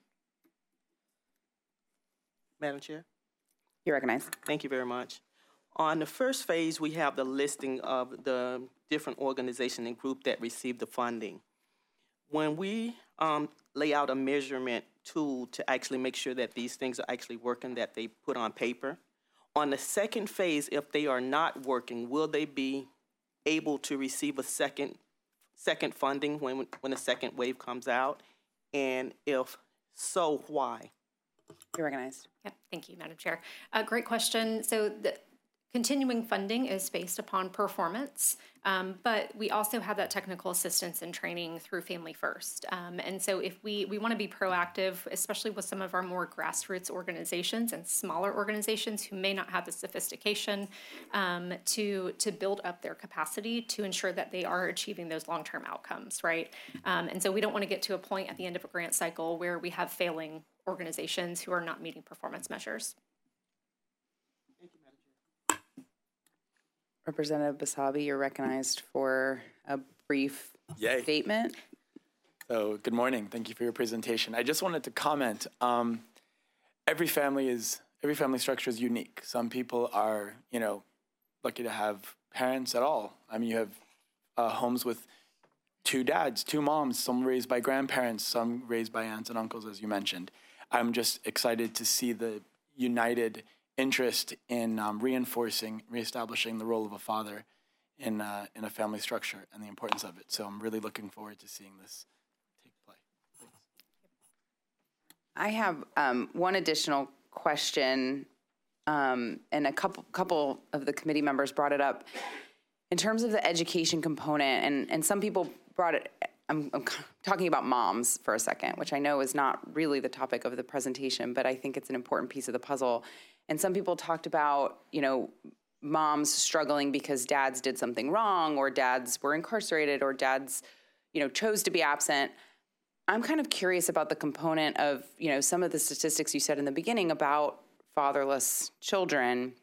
S14: Madam Chair?
S1: You're recognized.
S14: Thank you very much. On the first phase, we have the listing of the different organizations and group that received the funding. When we um, lay out a measurement tool to actually make sure that these things are actually working, that they put on paper, on the second phase, if they are not working, will they be able to receive a second second funding when when the second wave comes out? And if so, why?
S1: You're recognized.
S4: Yep, thank you, Madam Chair. Uh, great question. So the continuing funding is based upon performance, um, but we also have that technical assistance and training through Family First. Um, and so if we, we want to be proactive, especially with some of our more grassroots organizations and smaller organizations who may not have the sophistication um, to, to build up their capacity to ensure that they are achieving those long-term outcomes, right? Um, and so we don't want to get to a point at the end of a grant cycle where we have failing organizations who are not meeting performance measures.
S1: Representative Basabe, you're recognized for a brief
S15: Yay.
S1: statement.
S15: So, good morning. Thank you for your presentation. I just wanted to comment. Um, every family is every family structure is unique. Some people are, you know, lucky to have parents at all. I mean, you have uh, homes with two dads, two moms, some raised by grandparents, some raised by aunts and uncles, as you mentioned. I'm just excited to see the united interest in um, reinforcing, reestablishing the role of a father in uh, in a family structure and the importance of it. So I'm really looking forward to seeing this take place.
S1: I have um, one additional question, um, and a couple couple of the committee members brought it up in terms of the education component, and and some people brought it. I'm, I'm talking about moms for a second, which I know is not really the topic of the presentation, but I think it's an important piece of the puzzle. And some people talked about, you know, moms struggling because dads did something wrong, or dads were incarcerated, or dads, you know, chose to be absent. I'm kind of curious about the component of, you know, some of the statistics you said in the beginning about fatherless children.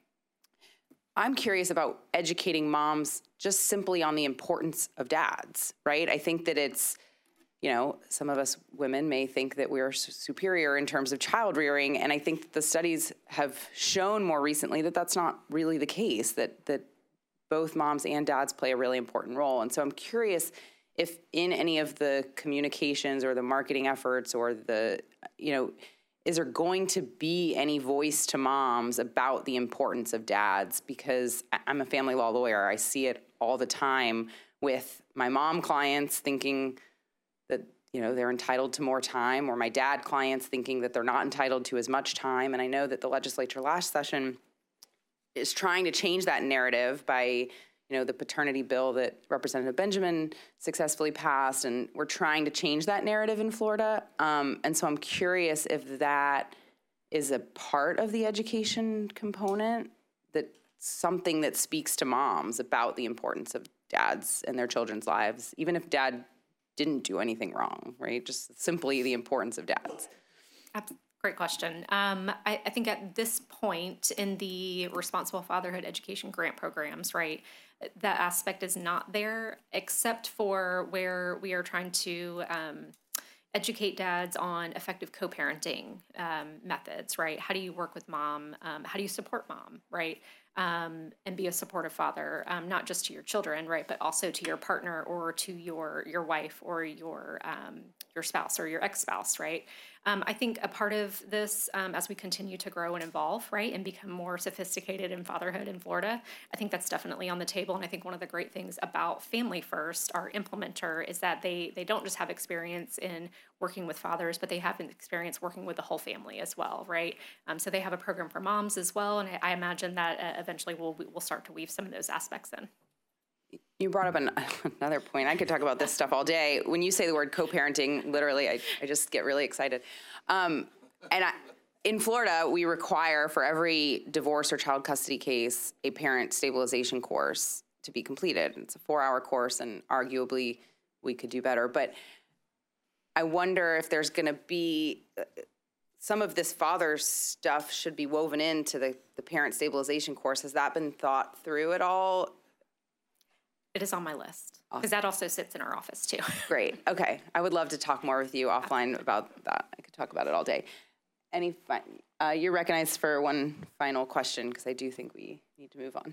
S1: I'm curious about educating moms just simply on the importance of dads, right? I think that it's, you know, some of us women may think that we're superior in terms of child rearing, and I think that the studies have shown more recently that that's not really the case, that that both moms and dads play a really important role. And so I'm curious if in any of the communications or the marketing efforts or the, you know, is there going to be any voice to moms about the importance of dads? Because I'm a family law lawyer. I see it all the time with my mom clients thinking that, you know, they're entitled to more time, or my dad clients thinking that they're not entitled to as much time. And I know that the legislature last session is trying to change that narrative by, you know, the paternity bill that Representative Benjamin successfully passed, and we're trying to change that narrative in Florida. Um, and so I'm curious if that is a part of the education component, that something that speaks to moms about the importance of dads in their children's lives, even if dad didn't do anything wrong, right? Just simply the importance of dads.
S4: Great question. Um, I, I think at this point in the Responsible Fatherhood Education Grant programs, right, that aspect is not there, except for where we are trying to um, educate dads on effective co-parenting um, methods, right? How do you work with mom? Um, how do you support mom, right? Um, and be a supportive father, um, not just to your children, right, but also to your partner or to your your wife or your um, your spouse or your ex-spouse, right? Um, I think a part of this, um, as we continue to grow and evolve, right, and become more sophisticated in fatherhood in Florida, I think that's definitely on the table. And I think one of the great things about Family First, our implementer, is that they they don't just have experience in working with fathers, but they have an experience working with the whole family as well, right? Um, so they have a program for moms as well, and I, I imagine that uh, eventually we'll we'll start to weave some of those aspects in.
S1: You brought up an, another point. I could talk about this stuff all day. When you say the word co-parenting, literally, I, I just get really excited. Um, and I, in Florida, we require for every divorce or child custody case a parent stabilization course to be completed. It's a four-hour course, and arguably we could do better. But I wonder if there's going to be uh, some of this father stuff should be woven into the, the parent stabilization course. Has that been thought through at all?
S4: It is on my list, because that also sits in our office too.
S1: Great. Okay. I would love to talk more with you offline about that. I could talk about it all day. Any, fi- uh, you're recognized for one final question, because I do think we need to move on.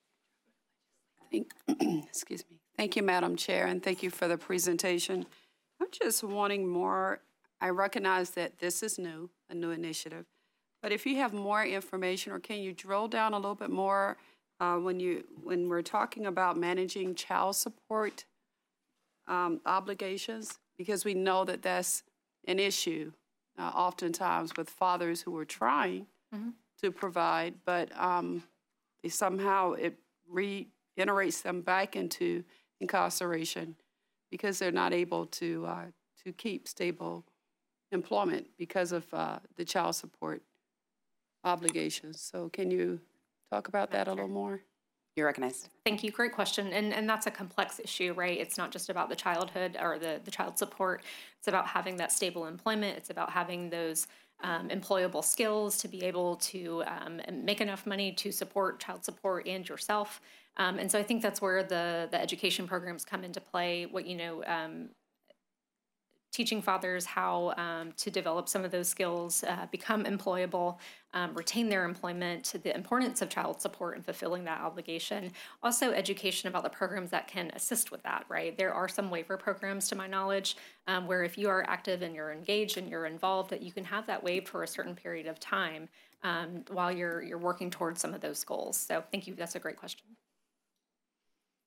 S16: Thank, excuse me. Thank you, Madam Chair, and thank you for the presentation. I'm just wanting more. I recognize that this is new, a new initiative, but if you have more information, or can you drill down a little bit more Uh, when you when we're talking about managing child support um, obligations, because we know that that's an issue uh, oftentimes with fathers who are trying mm-hmm. to provide, but um, they somehow it reiterates them back into incarceration because they're not able to uh, to keep stable employment because of uh, the child support obligations. So can you talk about that a little more?
S1: You're recognized.
S4: Thank you. Great question. And and that's a complex issue, right? It's not just about the childhood or the, the child support. It's about having that stable employment. It's about having those um, employable skills to be able to um, make enough money to support child support and yourself. Um, and so I think that's where the, the education programs come into play. What, you know, um, teaching fathers how um, to develop some of those skills, uh, become employable, um, retain their employment, the importance of child support and fulfilling that obligation. Also, education about the programs that can assist with that, right? There are some waiver programs, to my knowledge, um, where if you are active and you're engaged and you're involved, that you can have that waived for a certain period of time um, while you're you're working towards some of those goals. So thank you. That's a great question.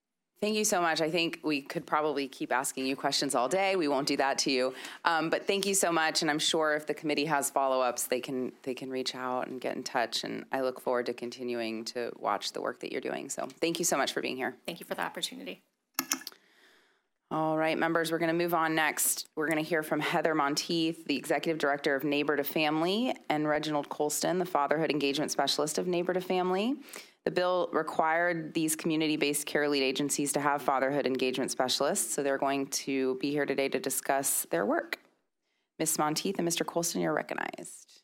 S1: Thank you so much. I think we could probably keep asking you questions all day. We won't do that to you. Um, but thank you so much. And I'm sure if the committee has follow-ups, they can they can reach out and get in touch. And I look forward to continuing to watch the work that you're doing. So thank you so much for being here.
S4: Thank you for the opportunity.
S1: All right, members, we're going to move on next. We're going to hear from Heather Monteith, the Executive Director of Neighbor to Family, and Reginald Colston, the Fatherhood Engagement Specialist of Neighbor to Family. The bill required these community-based care lead agencies to have fatherhood engagement specialists, so they're going to be here today to discuss their work. Miz Monteith and Mister Colston, you're recognized.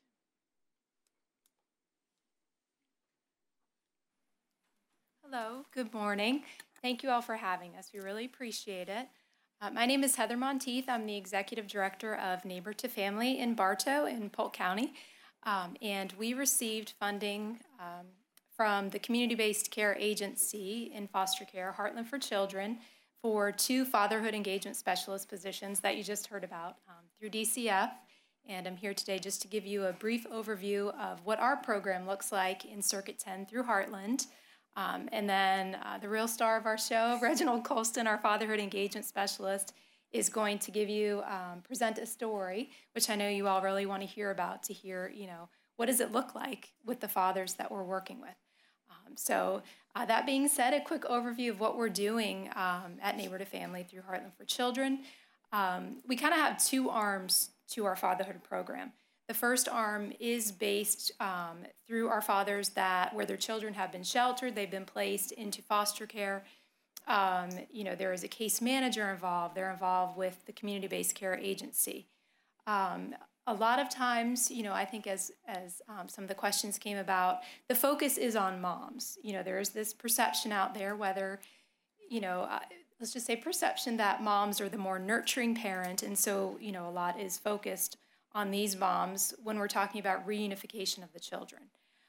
S4: Hello, good morning. Thank you all for having us. We really appreciate it. Uh, my name is Heather Monteith. I'm the Executive Director of Neighbor to Family in Bartow in Polk County. Um, and we received funding um, from the Community-Based Care Agency in foster care, Heartland for Children, for two fatherhood engagement specialist positions that you just heard about um, through D C F. And I'm here today just to give you a brief overview of what our program looks like in Circuit ten through Heartland. Um, and then uh, the real star of our show, Reginald Colston, our fatherhood engagement specialist, is going to give you, um, present a story, which I know you all really want to hear about, to hear, you know, what does it look like with the fathers that we're working with. Um, so uh, that being said, a quick overview of what we're doing um, at Neighbor to Family through Heartland for Children. Um, we kind of have two arms to our fatherhood program. The first arm is based um, through our fathers that where their children have been sheltered, they've been placed into foster care. Um, you know, there is a case manager involved. They're involved with the community-based care agency. Um, a lot of times, you know, I think as as um, some of the questions came about, the focus is on moms. You know, there is this perception out there, whether, you know, uh, let's just say perception that moms are the more nurturing parent, and so, you know, a lot is focused on these moms when we're talking about reunification of the children.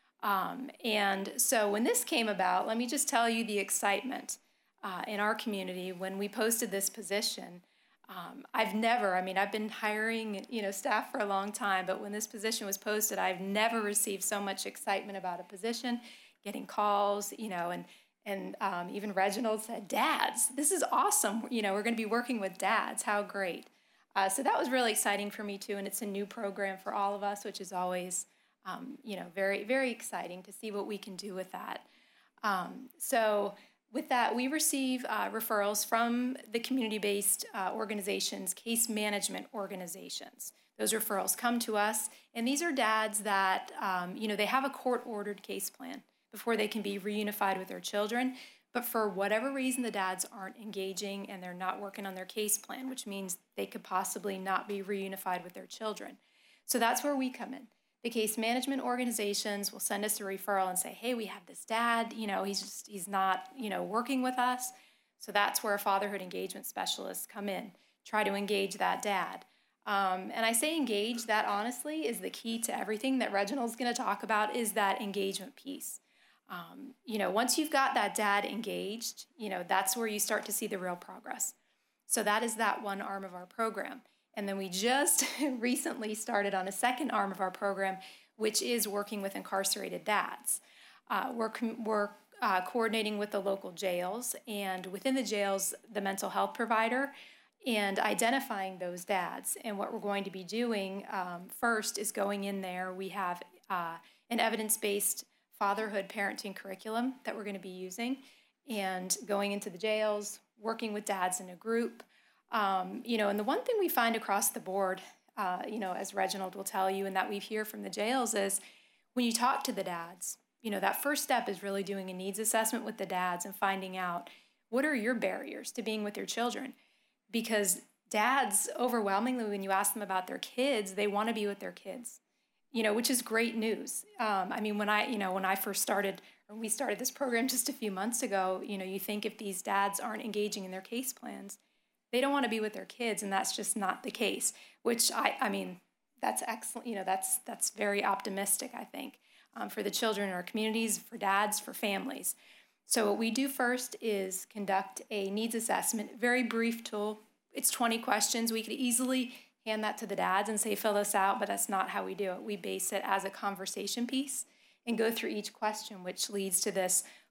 S4: Um, and so when this came about, let me just tell you the excitement uh, in our community when we posted this position. Um, I've never, I mean, I've been hiring, you know, staff for a long time, but when this position was posted, I've never received so much excitement about a position, getting calls, you know, and and um, even Reginald said, dads, this is awesome. You know, we're going to be working with dads. How great. Uh, so that was really exciting for me too, and it's a new program for all of us, which is always, um, you know, very, very exciting to see what we can do with that. Um, so with that, we receive uh, referrals from the community-based uh, organizations, case management organizations. Those referrals come to us, and these are dads that, um, you know, they have a court-ordered case plan before they can be reunified with their children. But for whatever reason, the dads aren't engaging and they're not working on their case plan, which means they could possibly not be reunified with their children. So that's where we come in. The case management organizations will send us a referral and say, hey, we have this dad, you know, he's just, he's not, you know, working with us. So that's where fatherhood engagement specialists come in, try to engage that dad. Um, and I say engage, that honestly is the key to everything that Reginald's going to talk about, is that engagement piece. Um, you know, once you've got that dad engaged, you know, that's where you start to see the real progress. So that is that one arm of our program. And then we just recently started on a second arm of our program, which is working with incarcerated dads. Uh, we're we're uh, coordinating with the local jails, and within the jails, the mental health provider, and identifying those dads. And what we're going to be doing um, first is going in there. We have uh, an evidence-based fatherhood parenting curriculum that we're going to be using, and going into the jails, working with dads in a group. Um, you know, and the one thing we find across the board, uh, you know, as Reginald will tell you, and that we hear from the jails, is when you talk to the dads, you know, that first step is really doing a needs assessment with the dads and finding out what are your barriers to being with your children. Because dads, overwhelmingly, when you ask them about their kids, they want to be with their kids. You know, which is great news. Um, I mean, when I, you know, when I first started, or we started this program just a few months ago, you know, you think if these dads aren't engaging in their case plans, they don't want to be with their kids, and that's just not the case. Which I, I mean, that's excellent. You know, that's that's very optimistic, I think, um, for the children in our communities, for dads, for families. So what we do first is conduct a needs assessment, very brief tool. It's twenty questions. We could easily hand that to the dads and say, fill this out, but that's not how we do it. We base it as a conversation piece and go through each question, which leads to this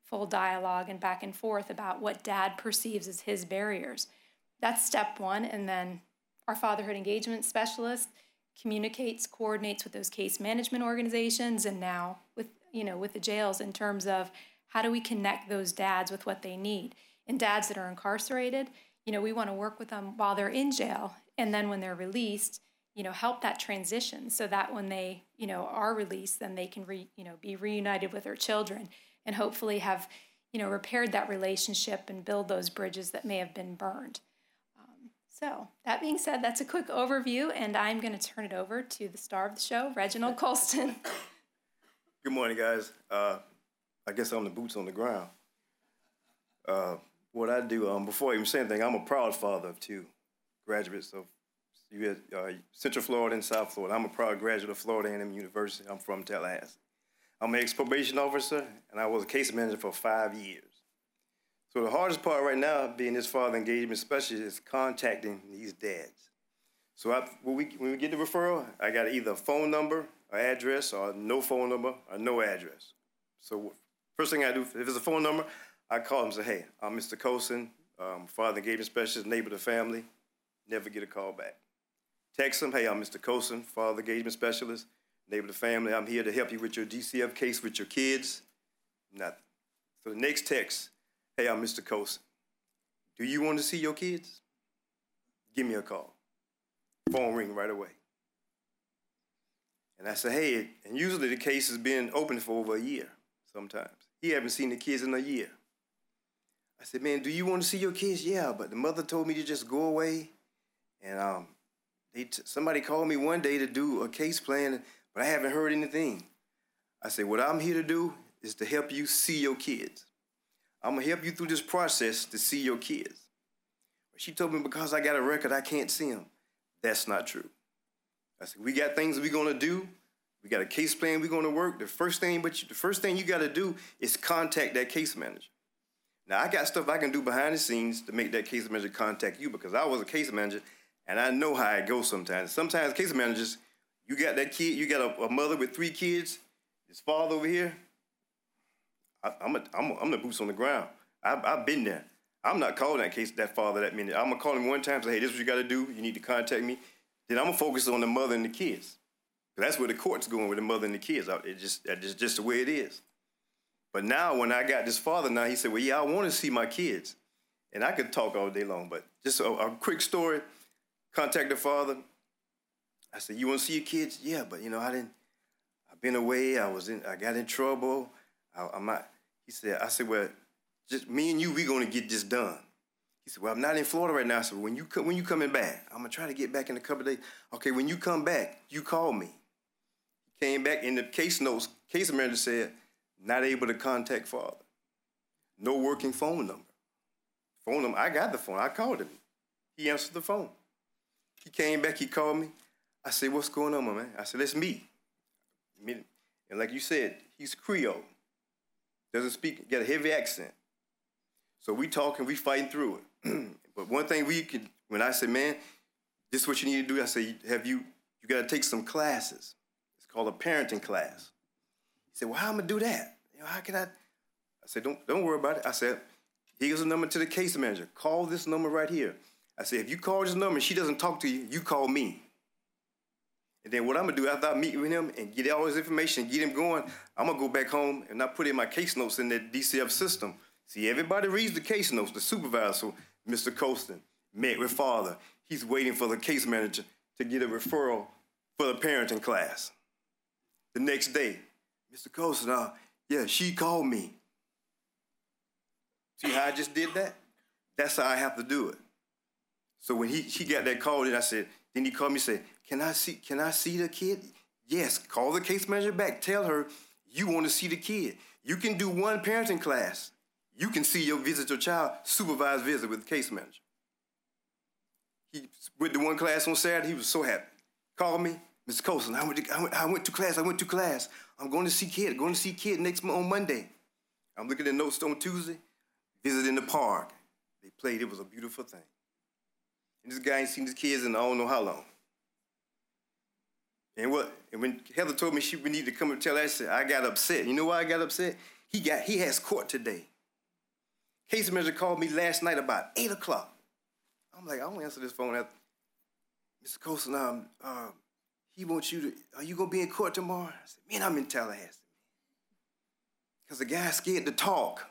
S17: full dialogue and back and forth about what dad perceives as his barriers. That's step one. And then our fatherhood engagement specialist communicates, coordinates with those case management organizations, and now with, you know, with the jails in terms of how do we connect those dads with what they need. And dads that are incarcerated, you know, we want to work with them while they're in jail, and then when they're released, you know, help that transition so that when they, you know, are released, then they can, re, you know, be reunited with their children and hopefully have, you know, repaired that relationship and build those bridges that may have been burned. Um, so that being said, that's a quick overview, and I'm going to turn it over to the star of the show, Reginald Colston.
S18: Good morning, guys. Uh, I guess I'm the boots on the ground. Uh, what I do, um, before I even say anything, I'm a proud father of two graduates of U S, uh, Central Florida and South Florida. I'm a proud graduate of Florida A and M University. I'm from Tallahassee. I'm an ex-probation officer, and I was a case manager for five years. So the hardest part right now, being this father engagement specialist, is contacting these dads. So I, when, we, when we get the referral, I got either a phone number, or address, or no phone number, or no address. So first thing I do, if it's a phone number, I call them and say, hey, I'm Mister Colson, um, father engagement specialist, neighbor of the family. Never get a call back. Text them, hey, I'm Mister Colson, father engagement specialist, neighbor of the family. I'm here to help you with your D C F case with your kids. Nothing. So the next text, hey, I'm Mister Colson. Do you want to see your kids? Give me a call. Phone ring right away. And I say, hey, and usually the case has been open for over a year sometimes. He haven't seen the kids in a year. I said, man, do you want to see your kids? Yeah, but the mother told me to just go away. And um, they t- somebody called me one day to do a case plan, but I haven't heard anything. I said, what I'm here to do is to help you see your kids. I'm going to help you through this process to see your kids. She told me because I got a record, I can't see them. That's not true. I said, we got things we're going to do. We got a case plan we're going to work. The first thing, but you, the first thing you got to do is contact that case manager. Now, I got stuff I can do behind the scenes to make that case manager contact you because I was a case manager, and I know how it goes sometimes. Sometimes case managers, you got that kid, you got a, a mother with three kids, his father over here. I, I'm, a, I'm, a, I'm the boots on the ground. I, I've been there. I'm not calling that case, that father that minute. I'm going to call him one time and say, hey, this is what you got to do. You need to contact me. Then I'm going to focus on the mother and the kids. That's where the court's going with the mother and the kids. It's just, that's just the way it is. But now when I got this father now, he said, well, yeah, I want to see my kids. And I could talk all day long, but just a, a quick story. Contact the father. I said, you want to see your kids? Yeah, but, you know, I didn't, I've been away. I was in, I got in trouble. I, I'm not, he said, I said, well, just me and you, we're going to get this done. He said, well, I'm not in Florida right now. So when you come, when you coming back, I'm going to try to get back in a couple of days. Okay, when you come back, you call me. He came back in the case notes, case manager said, not able to contact father. No working phone number. Phone number, I got the phone. I called him. He answered the phone. He came back, he called me. I said, what's going on, my man? I said, let's meet. And like you said, he's Creole. Doesn't speak, got a heavy accent. So we talking, we fighting through it. But one thing we could, when I said, man, this is what you need to do, I said, have you, you got to take some classes. It's called a parenting class. He said, well, how am I do that? You know, how can I? I said, don't, don't worry about it. I said, here's a number to the case manager. Call this number right here. I said, if you call this number and she doesn't talk to you, you call me. And then what I'm going to do after I meet with him and get all his information, get him going, I'm going to go back home and not put in my case notes in that D C F system. See, everybody reads the case notes. The supervisor, so Mister Colston, met with father. He's waiting for the case manager to get a referral for the parenting class. The next day, Mister Colston, uh, yeah, she called me. See how I just did that? That's how I have to do it. So when he she got that call, then I said, then he called me and said, can I see, can I see the kid? Yes, call the case manager back. Tell her you want to see the kid. You can do one parenting class. You can see your visit your child, supervised visit with the case manager. He went to one class on Saturday. He was so happy. Called me, Mister Colson, I went to, I went, I went to class. I went to class. I'm going to see kid. Going to see kid next month on Monday. I'm looking at notes on Tuesday. Visited in the park. They played. It was a beautiful thing. And this guy ain't seen his kids in I don't know how long. And what? And when Heather told me she would need to come and tell that, I said, I got upset. You know why I got upset? He got he has court today. Case manager called me last night about eight o'clock. I'm like, I don't answer this phone. After, Mister Colson, um, uh, he wants you to, are you gonna be in court tomorrow? I said, man, I'm in Tallahassee. Because the guy's scared to talk.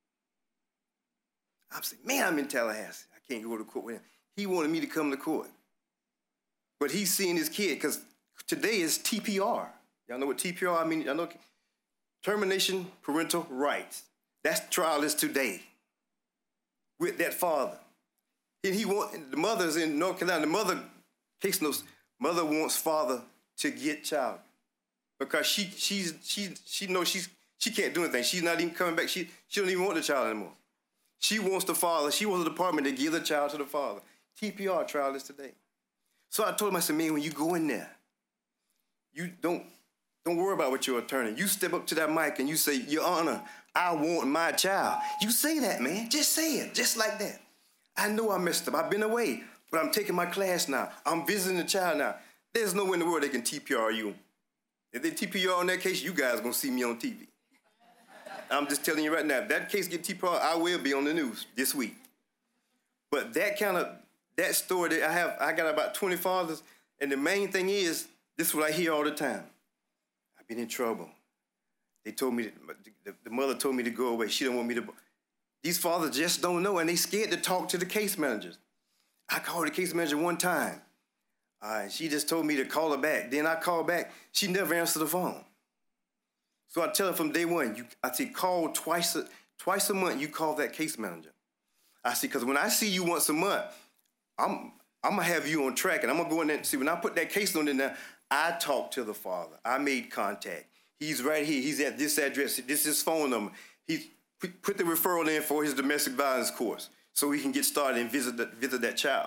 S18: I said, man, I'm in Tallahassee. I can't go to court with him. He wanted me to come to court. But he's seeing his kid, because today is T P R. Y'all know what T P R I mean? Y'all know termination parental rights. That's the trial is today with that father. And he want the mother's in North Carolina. The mother case notes. Mother wants father to get child because she she's she she knows she's she can't do anything. She's not even coming back. She she don't even want the child anymore. She wants the father. She wants the department to give the child to the father. T P R trial is today. So I told him, I said, man, when you go in there, you don't don't worry about what your attorney. You step up to that mic and you say, Your Honor, I want my child. You say that, man. Just say it, just like that. I know I messed up. I've been away, but I'm taking my class now. I'm visiting the child now. There's no way in the world they can T P R you. If they T P R in that case, you guys gonna see me on T V. I'm just telling you right now, if that case get T P R, I will be on the news this week. But that kind of, that story that I have, I got about twenty fathers, and the main thing is, this is what I hear all the time. I've been in trouble. They told me, the, the mother told me to go away. She don't want me to. These fathers just don't know, and they scared to talk to the case managers. I called the case manager one time. Uh, and she just told me to call her back. Then I called back. She never answered the phone. So I tell her from day one, you, I say, call twice a, twice a month, you call that case manager. I see, because when I see you once a month, I'm I'm going to have you on track, and I'm going to go in there and see, when I put that case on in there, I talked to the father. I made contact. He's right here. He's at this address. This is his phone number. He put, put the referral in for his domestic violence course so he can get started and visit, the, visit that child.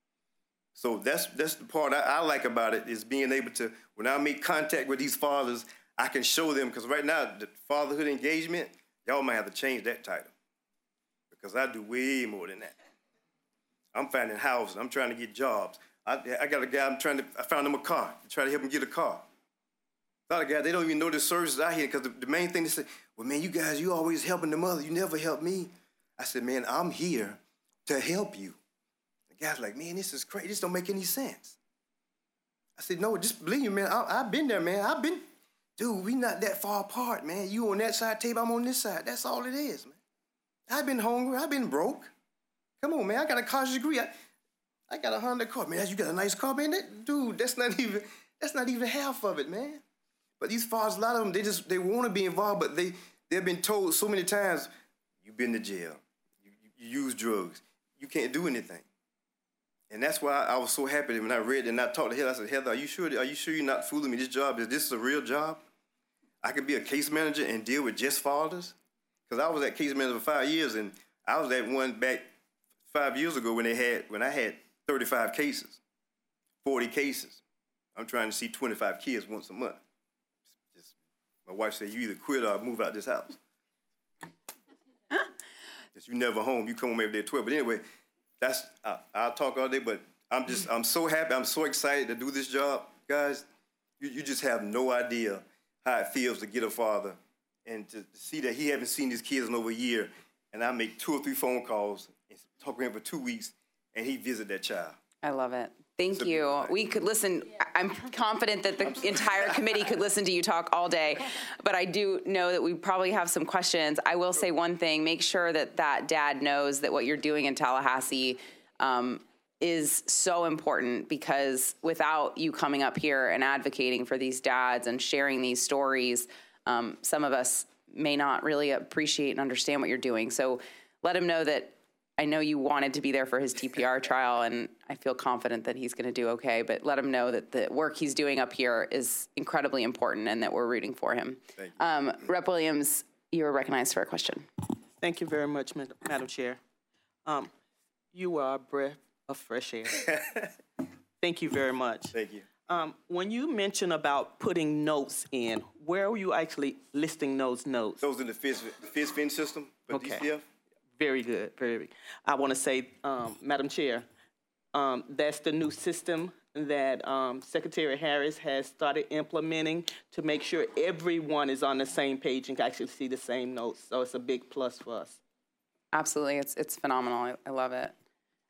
S18: So that's that's the part I, I like about it, is being able to, when I make contact with these fathers, I can show them, because right now, the fatherhood engagement, y'all might have to change that title, because I do way more than that. I'm finding houses. I'm trying to get jobs. I, I got a guy, I'm trying to, I found him a car, to try to help him get a car. A lot of guys, they don't even know the services out here, because the, the main thing they say, well, man, you guys, you always helping the mother. You never help me. I said, man, I'm here to help you. The guy's like, man, this is crazy. This don't make any sense. I said, no, just believe me, man. I, I've been there, man. I've been, dude, we not that far apart, man. You on that side table, I'm on this side. That's all it is, man. I've been hungry. I've been broke. Come on, man. I got a college degree. I, I got a Honda car, man. You got a nice car, man. That, dude, that's not even that's not even half of it, man. But these fathers, a lot of them, they just they want to be involved, but they they've been told so many times, you've been to jail, you, you, you use drugs, you can't do anything. And that's why I was so happy that when I read it and I talked to Heather, I said, Heather, are you sure? Are you sure you're not fooling me? This job is this is a real job? I could be a case manager and deal with just fathers, because I was at case manager for five years, and I was at one back five years ago when they had when I had thirty-five cases, forty cases. I'm trying to see twenty-five kids once a month. Just, my wife said, you either quit or move out this house. Because you never home. You come home every day at twelve. But anyway, that's I, I'll talk all day. But I'm just I'm so happy. I'm so excited to do this job, guys. You, you just have no idea how it feels to get a father and to see that he haven't seen his kids in over a year, and I make two or three phone calls and talk to him for two weeks, and he visit that child.
S1: I love it. Thank you. We could listen. I'm confident that the entire committee could listen to you talk all day, but I do know that we probably have some questions. I will say one thing, make sure that that dad knows that what you're doing in Tallahassee um, is so important, because without you coming up here and advocating for these dads and sharing these stories, um, some of us may not really appreciate and understand what you're doing. So let him know that I know you wanted to be there for his T P R trial, and I feel confident that he's going to do okay, but let him know that the work he's doing up here is incredibly important and that we're rooting for him.
S18: Thank you.
S1: Um, Rep Williams, you are recognized for a question.
S14: Thank you very much, Madam Chair. Um, you are a breath of fresh air. Thank you very much.
S18: Thank you.
S14: Um, when you mention about putting notes in, where are you actually listing those notes?
S18: Those in the FIS, the FIS fin system for
S14: Okay.
S18: D C F?
S14: Very good, very good. I want to say, um, Madam Chair, um, that's the new system that um, Secretary Harris has started implementing to make sure everyone is on the same page and can actually see the same notes. So it's a big plus for us.
S1: Absolutely. It's, it's phenomenal. I, I love it.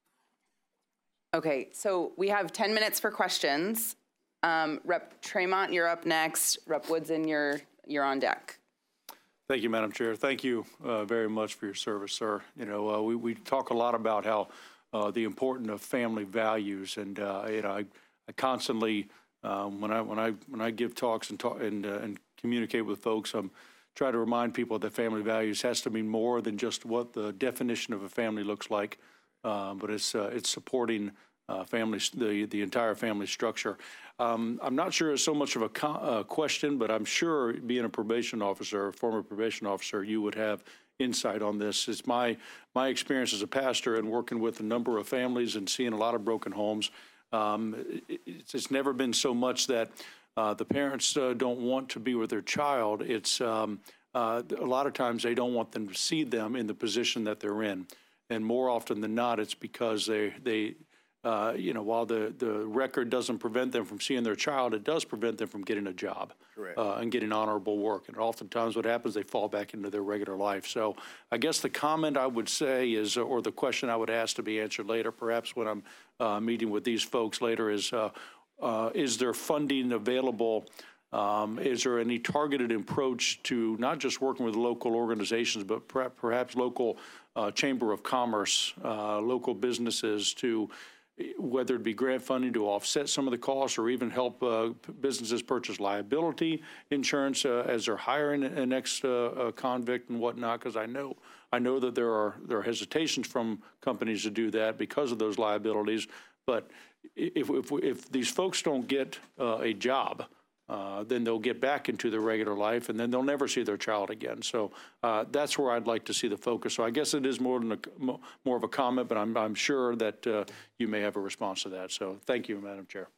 S1: Okay, so we have ten minutes for questions. Um, Rep Tremont, you're up next. Rep Woodson, you're, you're on deck.
S13: Thank you, Madam Chair. Thank you uh, very much for your service, sir. You know, uh, we, we talk a lot about how uh, the importance of family values, and uh, you know, I, I constantly um, when I when I when I give talks and talk and uh, and communicate with folks, I'm try to remind people that family values has to mean more than just what the definition of a family looks like, uh, but it's uh, it's supporting uh, family the the entire family structure. Um, I'm not sure it's so much of a co uh, question, but I'm sure being a probation officer, a former probation officer, you would have insight on this. It's my my experience as a pastor and working with a number of families and seeing a lot of broken homes. Um, it, it's, it's never been so much that uh, the parents uh, don't want to be with their child. It's um, uh, a lot of times they don't want them to see them in the position that they're in, and more often than not, it's because they they. Uh, you know, while the, the record doesn't prevent them from seeing their child, it does prevent them from getting a job uh, and getting honorable work. And oftentimes what happens, they fall back into their regular life. So I guess the comment I would say is, or the question I would ask to be answered later, perhaps when I'm uh, meeting with these folks later, is, uh, uh, is there funding available? Um, is there any targeted approach to not just working with local organizations, but per perhaps local uh, Chamber of Commerce, uh, local businesses to whether it be grant funding to offset some of the costs or even help uh, businesses purchase liability insurance uh, as they're hiring an ex-convict uh, and whatnot, because I know I know that there are there are hesitations from companies to do that because of those liabilities. But if if, if these folks don't get uh, a job, Uh, then they'll get back into their regular life, and then they'll never see their child again. So uh, that's where I'd like to see the focus. So I guess it is more than a, more of a comment, but I'm, I'm sure that uh, you may have a response to that. So thank you, Madam Chair.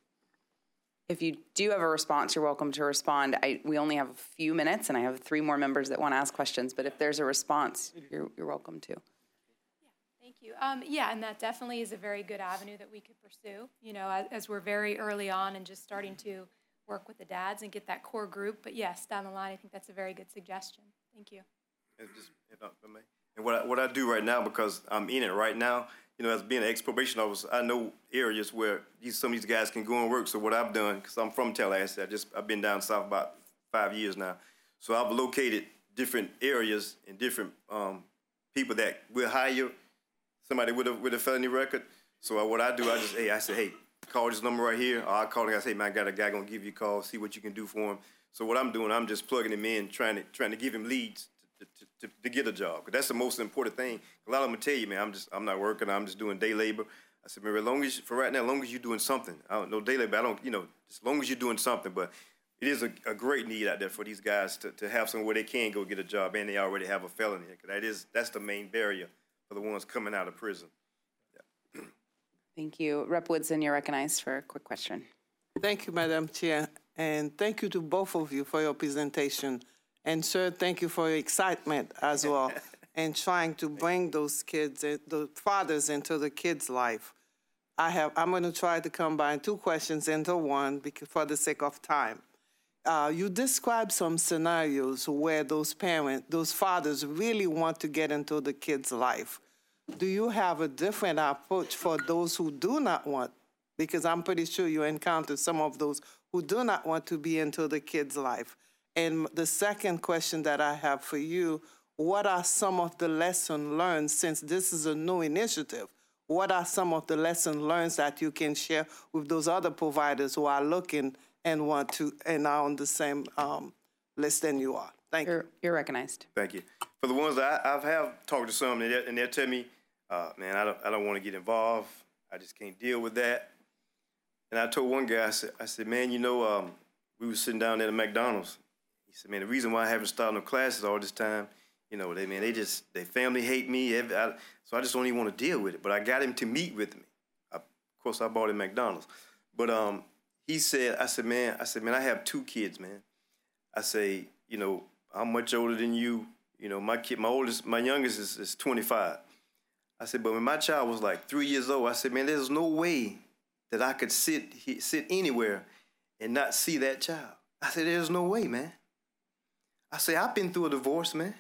S1: If you do have a response, you're welcome to respond. I, we only have a few minutes, and I have three more members that want to ask questions. But if there's a response, you're, you're welcome to.
S17: Thank you. Um, yeah, and that definitely is a very good avenue that we could pursue. You know, as, as we're very early on and just starting to work with the dads and get that core group. But yes, down the line, I think that's a very good suggestion. Thank you.
S18: And, just, if I may, and what I, what I do right now, because I'm in it right now, you know, as being an ex-probation officer, I know areas where these, some of these guys can go and work. So what I've done, because I'm from Tallahassee, I just, I've been down south about five years now. So I've located different areas and different um, people that will hire somebody with a, with a felony record. So what I do, I just, hey, I say, hey, call this number right here, or I call him, I say, man, I got a guy gonna give you a call, see what you can do for him. So what I'm doing, I'm just plugging him in, trying to trying to give him leads to, to, to, to get a job. Because that's the most important thing. A lot of them will tell you, man, I'm just I'm not working, I'm just doing day labor. I said, man, as long as for right now, as long as you're doing something, I don't know day labor, I don't, you know, as long as you're doing something. But it is a, a great need out there for these guys to, to have somewhere they can go get a job, and they already have a felony. Because that is that's the main barrier for the ones coming out of prison.
S1: Thank you. Rep Woodson, you're recognized for a quick question.
S6: Thank you, Madam Chair, and thank you to both of you for your presentation. And sir, thank you for your excitement as well in trying to bring those kids, the fathers into the kids' life. I have, I'm going to try to combine two questions into one because, for the sake of time. Uh, you described some scenarios where those parents, those fathers really want to get into the kids' life. Do you have a different approach for those who do not want? Because I'm pretty sure you encounter some of those who do not want to be into the kids' life. And the second question that I have for you, what are some of the lessons learned, since this is a new initiative? What are some of the lessons learned that you can share with those other providers who are looking and want to and are on the same um, list than you are? Thank
S1: you're,
S6: you.
S1: You're recognized.
S18: Thank you. For the ones that I, I've have talked to some, and they'll, and they'll tell me, uh, man, I don't, I don't want to get involved. I just can't deal with that. And I told one guy, I said, I said, man, you know, um, we were sitting down there at McDonald's. He said, man, the reason why I haven't started no classes all this time, you know, they, man, they just, their family hate me. Every, I, so I just don't even want to deal with it. But I got him to meet with me. I, of course, I bought him McDonald's. But um, he said, I said, man, I said, man, I have two kids, man. I say, you know, I'm much older than you. You know, my kid, my oldest, my youngest is, is twenty-five. I said, but when my child was like three years old, I said, man, there's no way that I could sit sit anywhere and not see that child. I said, there's no way, man. I said, I've been through a divorce, man.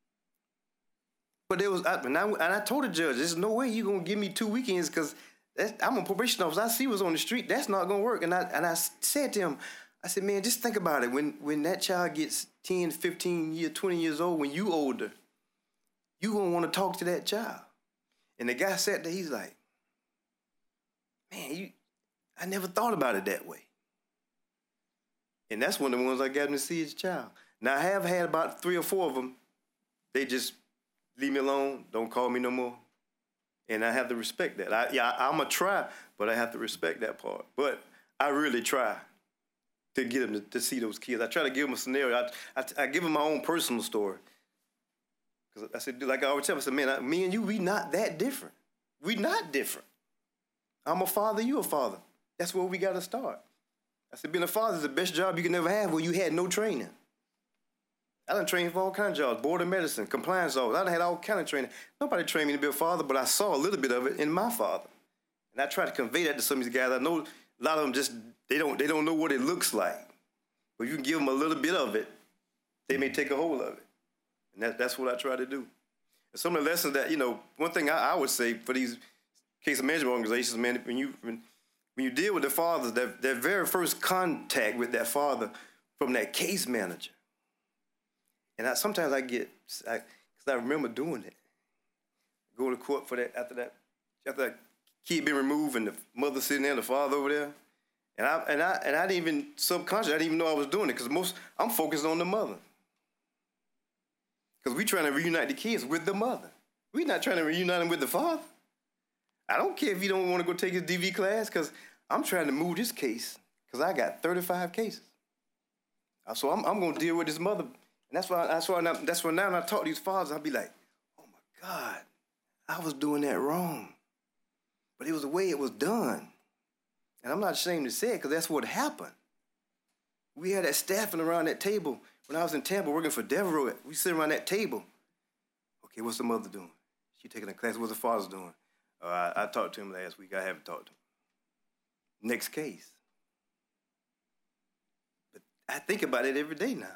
S18: But there was, I, and, I, and I told the judge, there's no way you're going to give me two weekends because I'm a probation officer. I see what's on the street. That's not going to work. And I, and I said to him, I said, man, just think about it. When, when that child gets ten, fifteen, years, twenty years old, when you older, you going to want to talk to that child. And the guy sat there, he's like, man, you, I never thought about it that way. And that's one of the ones I got him to see his child. Now, I have had about three or four of them. They just leave me alone, don't call me no more. And I have to respect that. I, yeah, I'm going to try, but I have to respect that part. But I really try to get them to, to see those kids. I try to give them a scenario. I, I, I give them my own personal story. Because I said, like I always tell them, I said, man, I, me and you, we not that different. We not different. I'm a father, you a father. That's where we got to start. I said, being a father is the best job you can ever have where you had no training. I done trained for all kinds of jobs, board of medicine, compliance office. I done had all kind of training. Nobody trained me to be a father, but I saw a little bit of it in my father. And I try to convey that to some of these guys. I know a lot of them just, they don't, they don't know what it looks like. But you can give them a little bit of it, they may take a hold of it. And that, that's what I try to do. And some of the lessons that, you know, one thing I, I would say for these case management organizations, man, when you, when, when you deal with the fathers, that, that very first contact with that father from that case manager. And I, sometimes I get, because I, I remember doing it. Go to court for that, after that, after that kid being removed and the mother sitting there and the father over there. And I, and I, and I didn't even, subconsciously, I didn't even know I was doing it because most, I'm focused on the mother. Because we're trying to reunite the kids with the mother. We're not trying to reunite them with the father. I don't care if you don't want to go take his D V class because I'm trying to move this case because I got thirty-five cases. So I'm, I'm going to deal with this mother. And that's why, that's why, that's why now when I talk to these fathers, I'll be like, oh my God, I was doing that wrong. But it was the way it was done. And I'm not ashamed to say it because that's what happened. We had that staffing around that table. When I was in Tampa working for Devereaux, we sit around that table. Okay, what's the mother doing? She taking a class. What's the father doing? Uh, I, I talked to him last week. I haven't talked to him. Next case. But I think about it every day now.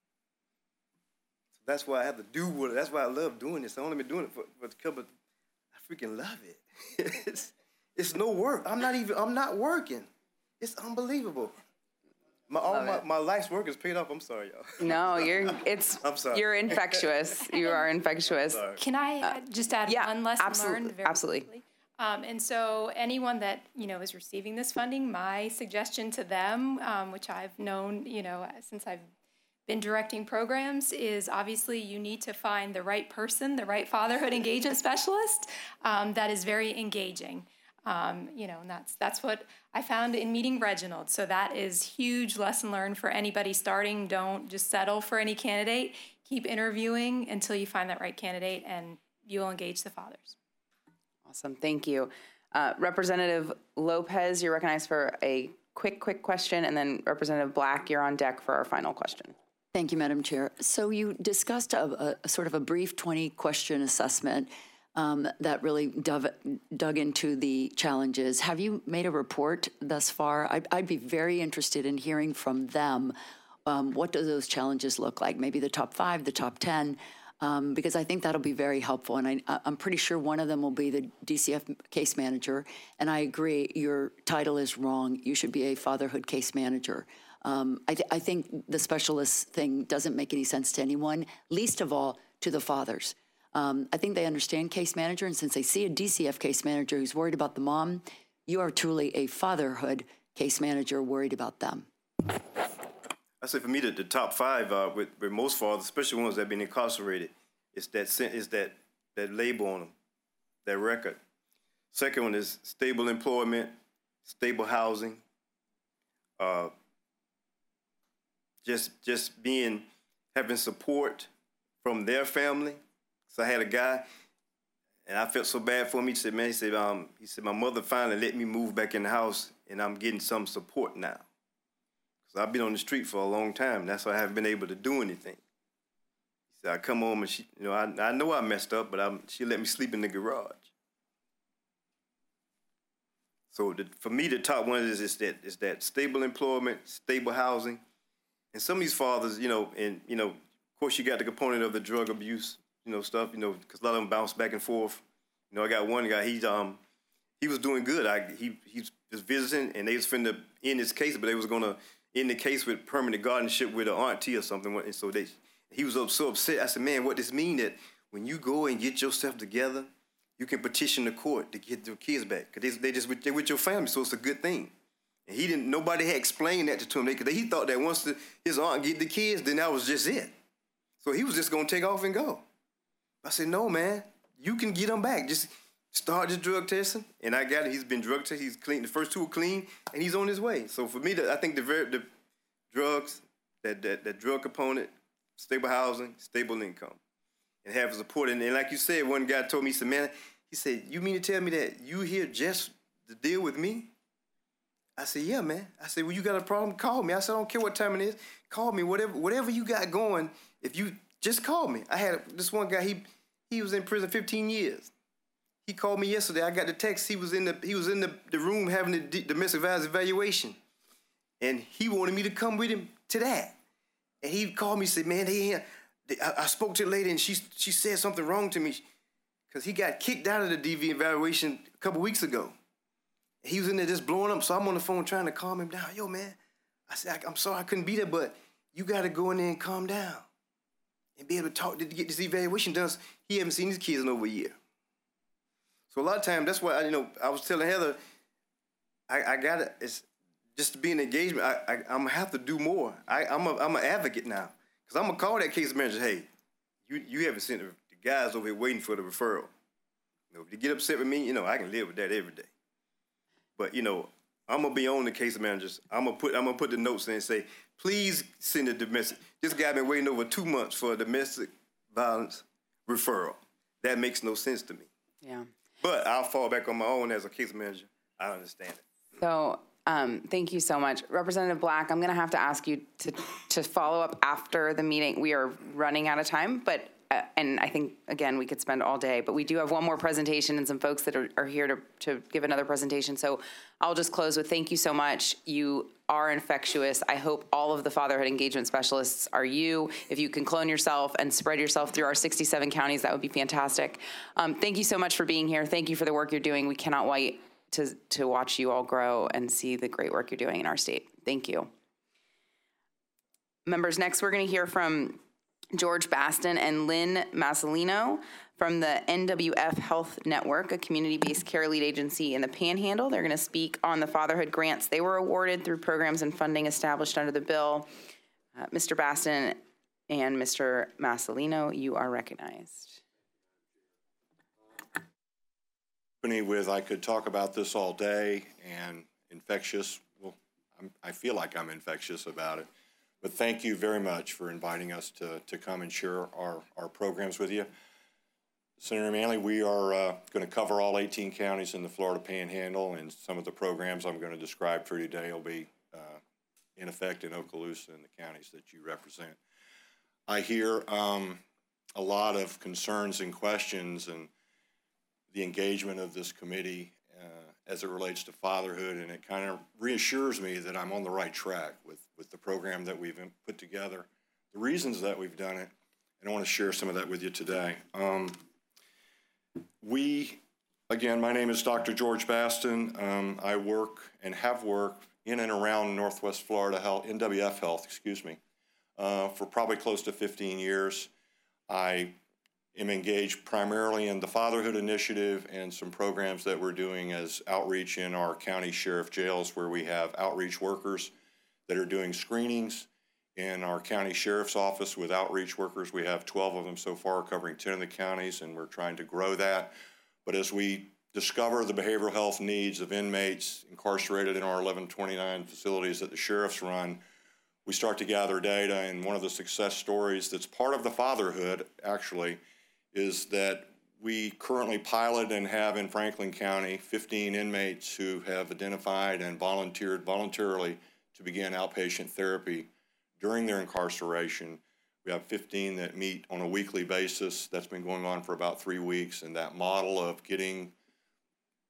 S18: So that's why I have to do what, that's why I love doing this. I've only been doing it for, for a couple, I freaking love it. it's, it's no work. I'm not even, I'm not working. It's unbelievable. My, all my, my life's work is paid off. I'm sorry, y'all.
S1: No, you're, it's,
S18: I'm sorry.
S1: You're infectious. You are infectious.
S17: Can I uh, just add
S1: yeah,
S17: one lesson
S1: absolutely,
S17: learned? Very
S1: absolutely.
S17: quickly? Um, and so anyone that, you know, is receiving this funding, my suggestion to them, um, which I've known, you know, since I've been directing programs, is obviously you need to find the right person, the right fatherhood engagement specialist um, that is very engaging. Um, you know, and that's that's what I found in meeting Reginald. So that is huge lesson learned for anybody starting. Don't just settle for any candidate. Keep interviewing until you find that right candidate, and you will engage the fathers.
S1: Awesome, thank you. Uh, Representative Lopez, you're recognized for a quick, quick question, and then Representative Black, you're on deck for our final question.
S9: Thank you, Madam Chair. So you discussed a, a, a sort of a brief twenty question assessment um, that really dove, dug into the challenges. Have you made a report thus far? I'd, I'd be very interested in hearing from them. Um, what do those challenges look like? Maybe the top five, the top ten, um, because I think that'll be very helpful. And I, I'm pretty sure one of them will be the D C F case manager. And I agree, your title is wrong. You should be a fatherhood case manager. Um, I, th I think the specialist thing doesn't make any sense to anyone, least of all to the fathers. Um, I think they understand case manager, and since they see a D C F case manager who's worried about the mom, you are truly a fatherhood case manager worried about them.
S18: I say for me, the, the top five uh, with, with most fathers, especially ones that have been incarcerated, it's that it's that that label on them, that record. Second one is stable employment, stable housing. Uh, just just being having support from their family. So I had a guy, and I felt so bad for him. He said, "Man," he said, um, he said, "My mother finally let me move back in the house, and I'm getting some support now." So I've been on the street for a long time. That's why I haven't been able to do anything. He said, "I come home and she, you know, I, I know I messed up, but I'm, she let me sleep in the garage." So the, for me, the top one is, is that is that stable employment, stable housing, and some of these fathers, you know, and you know, of course, you got the component of the drug abuse, you know, stuff, you know, because a lot of them bounce back and forth. You know, I got one guy. He's um, he was doing good. I he he was visiting, and they was finna end his case, but they was gonna end the case with permanent guardianship with an auntie or something. And so they, he was so upset. I said, man, what does this mean that when you go and get yourself together, you can petition the court to get your kids back, because they, they just with, they with your family, so it's a good thing. And he didn't. Nobody had explained that to him, because he thought that once the, his aunt get the kids, then that was just it. So he was just gonna take off and go. I said, no, man, you can get them back. Just start the drug testing, and I got it. He's been drug tested. He's clean. The first two were clean, and he's on his way. So for me, the, I think the very, the drugs, that, that that drug component, stable housing, stable income, and have support. And, and like you said, one guy told me, he said, man, he said, you mean to tell me that you here just to deal with me? I said, yeah, man. I said, well, you got a problem? Call me. I said, I don't care what time it is. Call me. Whatever whatever you got going, if you just call me. I had this one guy, he he was in prison fifteen years. He called me yesterday. I got the text. He was in the he was in the, the room having the d- domestic violence evaluation. And he wanted me to come with him to that. And he called me and said, man, they, they, I, I spoke to the lady, and she she said something wrong to me, because he got kicked out of the D V evaluation a couple weeks ago. He was in there just blowing up, so I'm on the phone trying to calm him down. Yo, man, I said, I'm sorry I couldn't be there, but you got to go in there and calm down and be able to talk to get this evaluation done. He haven't seen his kids in over a year. So a lot of times, that's why, I, you know, I was telling Heather, I, I got to, it's just to be in engagement, I, I, I'm going to have to do more. I, I'm a, I'm an advocate now, because I'm going to call that case manager, hey, you, you haven't sent the, the guys over here waiting for the referral. You know, if you get upset with me, you know, I can live with that every day. But, you know, I'm going to be on the case managers. I'm going to put I'm gonna put the notes in and say, please send a domestic. This guy been waiting over two months for a domestic violence referral. That makes no sense to me.
S1: Yeah.
S18: But I'll fall back on my own as a case manager. I understand it.
S1: So um, thank you so much. Representative Black, I'm going to have to ask you to, to follow up after the meeting. We are running out of time, but Uh, and I think, again, we could spend all day, but we do have one more presentation and some folks that are, are here to, to give another presentation. So I'll just close with thank you so much. You are infectious. I hope all of the fatherhood engagement specialists are you. If you can clone yourself and spread yourself through our sixty-seven counties, that would be fantastic. Um, thank you so much for being here. Thank you for the work you're doing. We cannot wait to, to watch you all grow and see the great work you're doing in our state. Thank you. Members, next we're going to hear from George Baston and Lynn Massolino from the N W F Health Network, a community-based care lead agency in the Panhandle. They're going to speak on the fatherhood grants they were awarded through programs and funding established under the bill. Uh, Mister Baston and Mister Massolino, you are recognized.
S19: With I could talk about this all day, and infectious, well, I'm, I feel like I'm infectious about it. But thank you very much for inviting us to, to come and share our, our programs with you. Senator Manley, we are uh, going to cover all eighteen counties in the Florida Panhandle, and some of the programs I'm going to describe for you today will be uh, in effect in Okaloosa and the counties that you represent. I hear um, a lot of concerns and questions and the engagement of this committee uh, as it relates to fatherhood, and it kind of reassures me that I'm on the right track with, with the program that we've put together, the reasons that we've done it, and I want to share some of that with you today. Um, we, again, my name is Doctor George Baston. Um, I work and have worked in and around Northwest Florida Health, N W F Health, excuse me, uh, for probably close to fifteen years. I am engaged primarily in the Fatherhood Initiative and some programs that we're doing as outreach in our county sheriff jails, where we have outreach workers that are doing screenings. In our county sheriff's office with outreach workers, we have twelve of them so far, covering ten of the counties, and we're trying to grow that. But as we discover the behavioral health needs of inmates incarcerated in our eleven twenty-nine facilities that the sheriffs run, we start to gather data. And one of the success stories that's part of the fatherhood, actually, is that we currently pilot and have in Franklin County fifteen inmates who have identified and volunteered voluntarily to begin outpatient therapy during their incarceration. We have fifteen that meet on a weekly basis. That's been going on for about three weeks. And that model of getting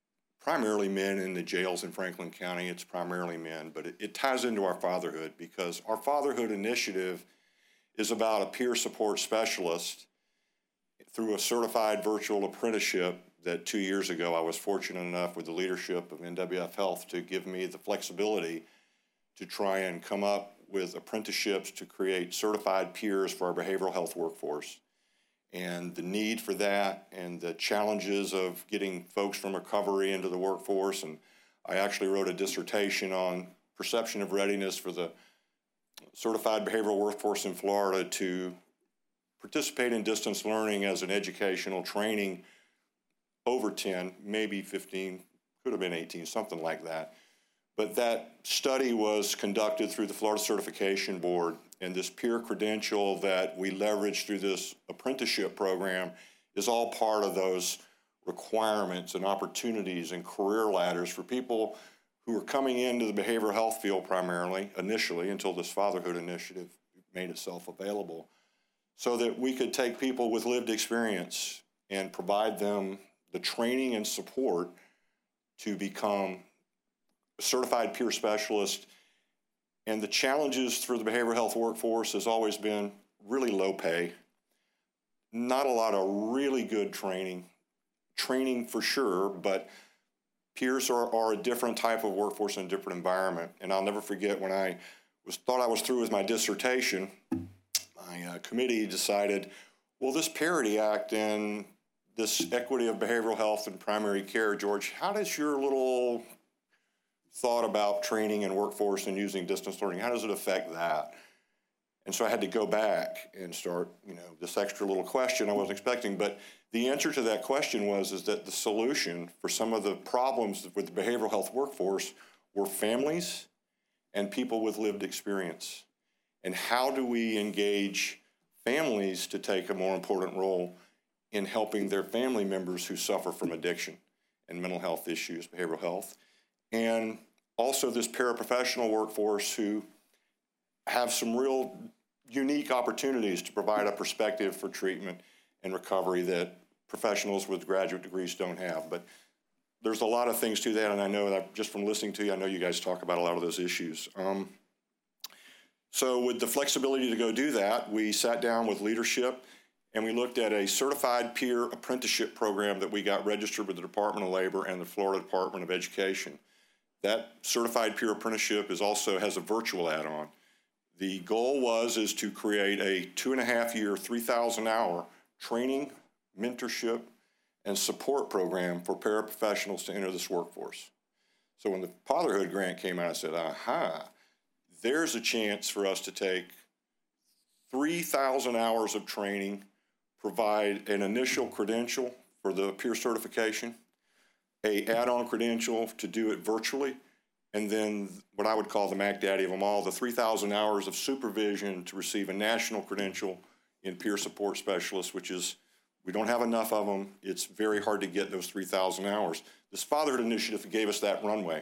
S19: primarily men in the jails in Franklin County. It's primarily men, but it, it ties into our fatherhood because our fatherhood initiative is about a peer support specialist through a certified virtual apprenticeship that two years ago I was fortunate enough with the leadership of N W F Health to give me the flexibility to try and come up with apprenticeships to create certified peers for our behavioral health workforce. And the need for that and the challenges of getting folks from recovery into the workforce. And I actually wrote a dissertation on perception of readiness for the certified behavioral workforce in Florida to participate in distance learning as an educational training over ten, maybe fifteen, could have been eighteen, something like that. But that study was conducted through the Florida Certification Board, and this peer credential that we leverage through this apprenticeship program is all part of those requirements and opportunities and career ladders for people who are coming into the behavioral health field primarily, initially, until this fatherhood initiative made itself available, so that we could take people with lived experience and provide them the training and support to become a certified peer specialist. And the challenges for the behavioral health workforce has always been really low pay, not a lot of really good training, training for sure, but peers are, are a different type of workforce in a different environment. And I'll never forget when I was thought I was through with my dissertation, my uh, committee decided, well, this Parity Act and this equity of behavioral health and primary care, George, how does your little thought about training and workforce and using distance learning, how does it affect that? And so I had to go back and start, you know, this extra little question I wasn't expecting. But the answer to that question was is that the solution for some of the problems with the behavioral health workforce were families and people with lived experience. And how do we engage families to take a more important role in helping their family members who suffer from addiction and mental health issues, behavioral health, and also this paraprofessional workforce who have some real unique opportunities to provide a perspective for treatment and recovery that professionals with graduate degrees don't have. But there's a lot of things to that, and I know that just from listening to you, I know you guys talk about a lot of those issues. Um, so with the flexibility to go do that, we sat down with leadership and we looked at a certified peer apprenticeship program that we got registered with the Department of Labor and the Florida Department of Education. That certified peer apprenticeship is also has a virtual add-on. The goal was is to create a two and a half year, three thousand hour training, mentorship, and support program for paraprofessionals to enter this workforce. So when the fatherhood grant came out, I said, aha, there's a chance for us to take three thousand hours of training, provide an initial credential for the peer certification, a add-on credential to do it virtually, and then what I would call the Mac Daddy of them all, the three thousand hours of supervision to receive a national credential in peer support specialists, which is, we don't have enough of them. It's very hard to get those three thousand hours. This fatherhood initiative gave us that runway.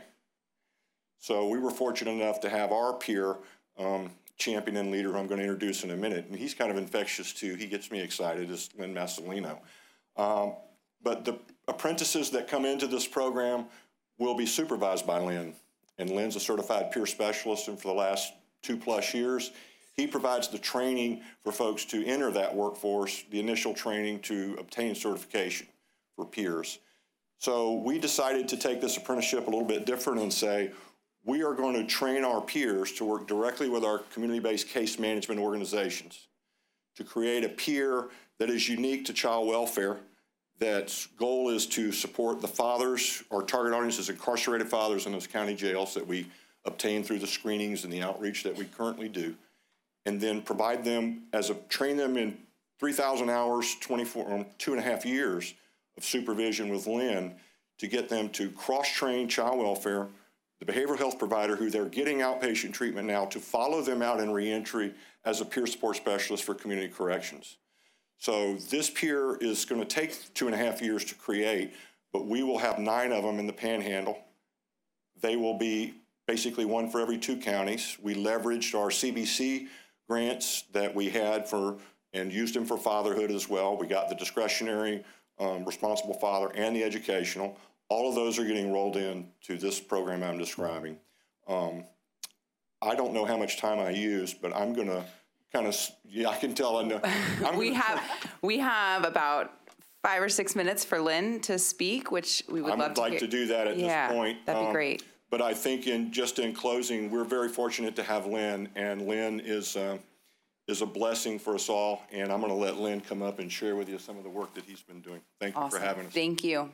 S19: So we were fortunate enough to have our peer um, champion and leader, who I'm going to introduce in a minute, and he's kind of infectious too. He gets me excited, is Lynn Massolino. Um, but the apprentices that come into this program will be supervised by Lynn. And Lynn's a certified peer specialist, and for the last two plus years, he provides the training for folks to enter that workforce, the initial training to obtain certification for peers. So we decided to take this apprenticeship a little bit different and say, we are going to train our peers to work directly with our community-based case management organizations to create a peer that is unique to child welfare, that's goal is to support the fathers. Our target audience is incarcerated fathers in those county jails that we obtain through the screenings and the outreach that we currently do, and then provide them as a, train them in three thousand hours, twenty-four, um, two and a half years of supervision with Lynn to get them to cross-train child welfare, the behavioral health provider who they're getting outpatient treatment now, to follow them out in reentry as a peer support specialist for community corrections. So this peer is going to take two and a half years to create, but we will have nine of them in the Panhandle. They will be basically one for every two counties. We leveraged our C B C grants that we had for and used them for fatherhood as well. We got the discretionary um, responsible father and the educational. All of those are getting rolled in to this program I'm describing. Um, I don't know how much time I used, but I'm going to kind of, yeah, I can tell I know. I'm
S1: we
S19: gonna,
S1: have we have about five or six minutes for Lynn to speak, which we would
S19: I
S1: love
S19: would
S1: to
S19: like
S1: hear.
S19: to do that at
S1: yeah,
S19: this point.
S1: That'd be
S19: Um,
S1: great.
S19: But I think in just in closing, we're very fortunate to have Lynn, and Lynn is uh, is a blessing for us all. And I'm going to let Lynn come up and share with you some of the work that he's been doing. Thank
S1: Awesome.
S19: you for having us.
S1: Thank you.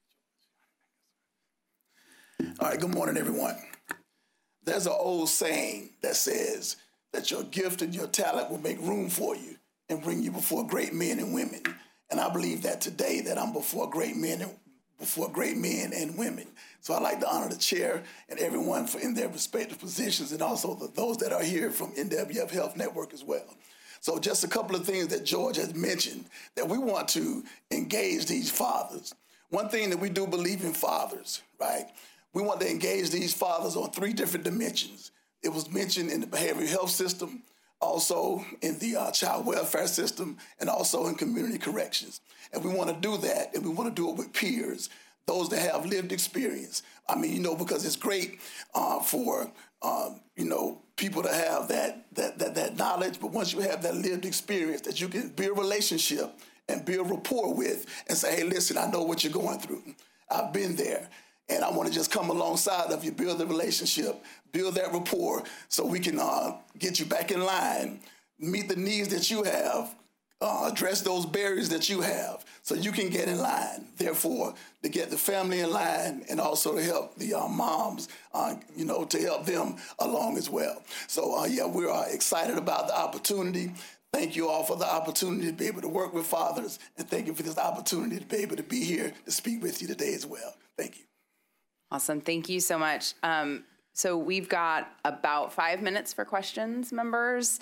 S20: All right, good morning, everyone. There's an old saying that says that your gift and your talent will make room for you and bring you before great men and women. And I believe that today that I'm before great men and before great men and women. So I'd like to honor the chair and everyone for in their respective positions, and also the, those that are here from N W F Health Network as well. So just a couple of things that George has mentioned, that we want to engage these fathers. One thing that we do believe in fathers, right? We want to engage these fathers on three different dimensions. It was mentioned in the behavioral health system, also in the uh, child welfare system, and also in community corrections. And we want to do that, and we want to do it with peers, those that have lived experience. I mean, you know, because it's great uh, for, um, you know, people to have that, that, that, that knowledge, but once you have that lived experience, that you can build a relationship and build rapport with and say, hey, listen, I know what you're going through. I've been there. And I want to just come alongside of you, build the relationship, build that rapport so we can uh, get you back in line, meet the needs that you have, uh, address those barriers that you have so you can get in line. Therefore, to get the family in line and also to help the uh, moms, uh, you know, to help them along as well. So, uh, yeah, we are excited about the opportunity. Thank you all for the opportunity to be able to work with fathers, and thank you for this opportunity to be able to be here to speak with you today as well. Thank you.
S1: Awesome. Thank you so much. Um, so we've got about five minutes for questions, members.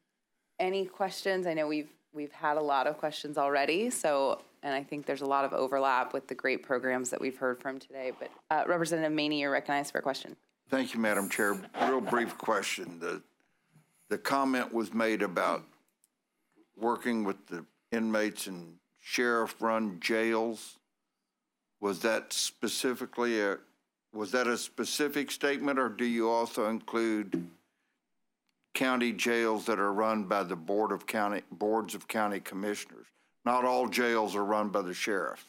S1: Any questions? I know we've we've had a lot of questions already, so and I think there's a lot of overlap with the great programs that we've heard from today. But uh, Representative Maney, you're recognized for a question.
S5: Thank you, Madam Chair. Real brief question. The, the comment was made about working with the inmates in sheriff-run jails. Was that specifically a Was that a specific statement, or do you also include county jails that are run by the board of county boards of county commissioners? Not all jails are run by the sheriff.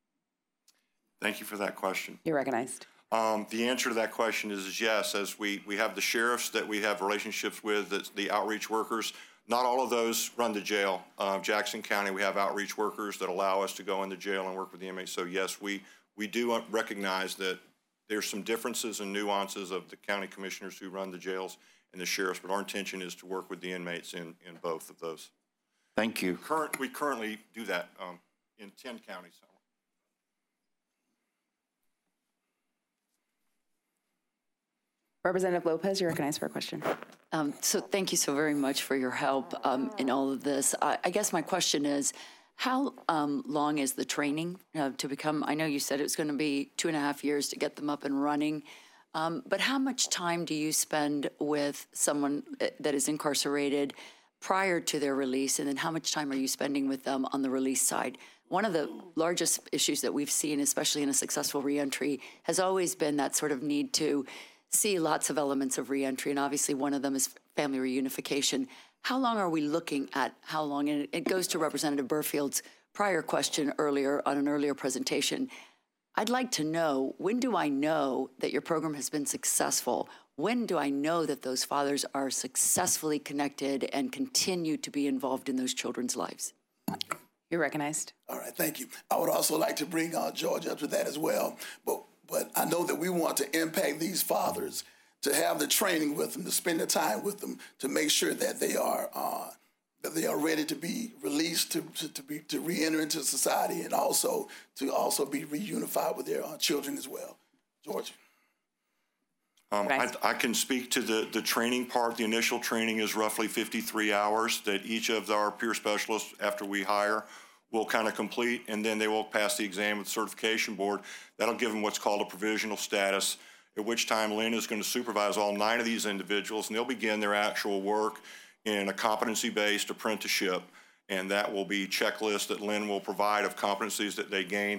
S19: Thank you for that question.
S1: You're recognized.
S19: Um, the answer to that question is, is yes. As we, we have the sheriffs that we have relationships with, that's the outreach workers. Not all of those run the jail. Uh, Jackson County, we have outreach workers that allow us to go into jail and work with the inmates. So yes, we, we do recognize that there's some differences and nuances of the county commissioners who run the jails and the sheriffs, but our intention is to work with the inmates in, in both of those.
S5: Thank you.
S19: Current, we currently do that um, in ten counties.
S1: Representative Lopez, you're recognized for a question.
S9: Um, so thank you so very much for your help um, in all of this. I, I guess my question is, how um, long is the training uh, to become, I know you said it was going to be two and a half years to get them up and running, um, but how much time do you spend with someone that is incarcerated prior to their release, and then how much time are you spending with them on the release side? One of the largest issues that we've seen, especially in a successful reentry, has always been that sort of need to see lots of elements of reentry, and obviously one of them is family reunification. How long are we looking at how long? And it goes to Representative Burfield's prior question earlier on an earlier presentation. I'd like to know, when do I know that your program has been successful? When do I know that those fathers are successfully connected and continue to be involved in those children's lives?
S1: You're recognized.
S20: All right, thank you. I would also like to bring uh, George up to that as well. But, but I know that we want to impact these fathers, to have the training with them, to spend the time with them, to make sure that they are uh, that they are ready to be released, to to, to be to re-enter into society, and also to also be reunified with their uh, children as well. George.
S19: Um, I, I can speak to the, the training part. The initial training is roughly fifty-three hours that each of our peer specialists, after we hire, will kind of complete, and then they will pass the exam with the certification board. That'll give them what's called a provisional status, at which time Lynn is going to supervise all nine of these individuals, and they'll begin their actual work in a competency-based apprenticeship, and that will be checklists that Lynn will provide of competencies that they gain.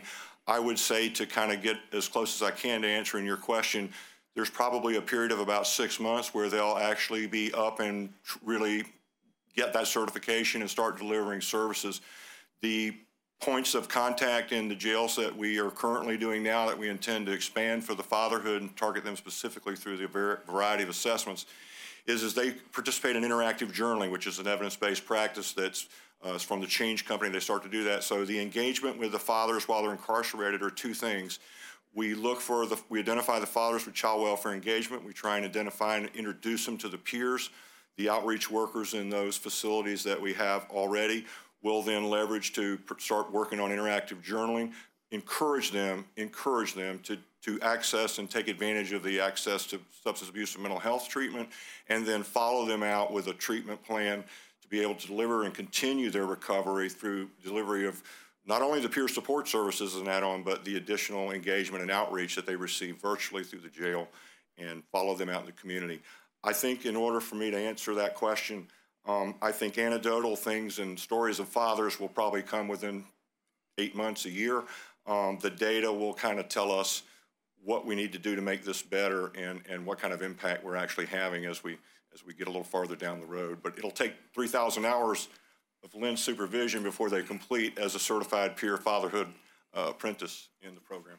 S19: I would say, to kind of get as close as I can to answering your question, there's probably a period of about six months where they'll actually be up and really get that certification and start delivering services. The points of contact in the jails that we are currently doing now, that we intend to expand for the fatherhood and target them specifically through the variety of assessments, is as they participate in interactive journaling, which is an evidence-based practice that's uh, from the Change Company. They start to do that. So the engagement with the fathers while they're incarcerated are two things. We look for the, we identify the fathers with child welfare engagement. We try and identify and introduce them to the peers. The outreach workers in those facilities that we have already will then leverage to start working on interactive journaling, encourage them, encourage them to, to access and take advantage of the access to substance abuse and mental health treatment, and then follow them out with a treatment plan to be able to deliver and continue their recovery through delivery of not only the peer support services as an add-on, but the additional engagement and outreach that they receive virtually through the jail, and follow them out in the community. I think in order for me to answer that question, um, I think anecdotal things and stories of fathers will probably come within eight months, a year. Um, the data will kind of tell us what we need to do to make this better, and, and what kind of impact we're actually having as we, as we get a little farther down the road. But it'll take three thousand hours of Lynn's supervision before they complete as a certified peer fatherhood uh, apprentice in the program.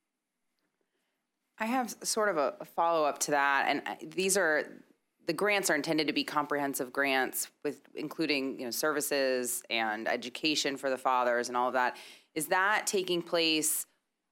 S1: I have sort of a, a follow-up to that, and these are, the grants are intended to be comprehensive grants with including, you know, services and education for the fathers and all of that. Is that taking place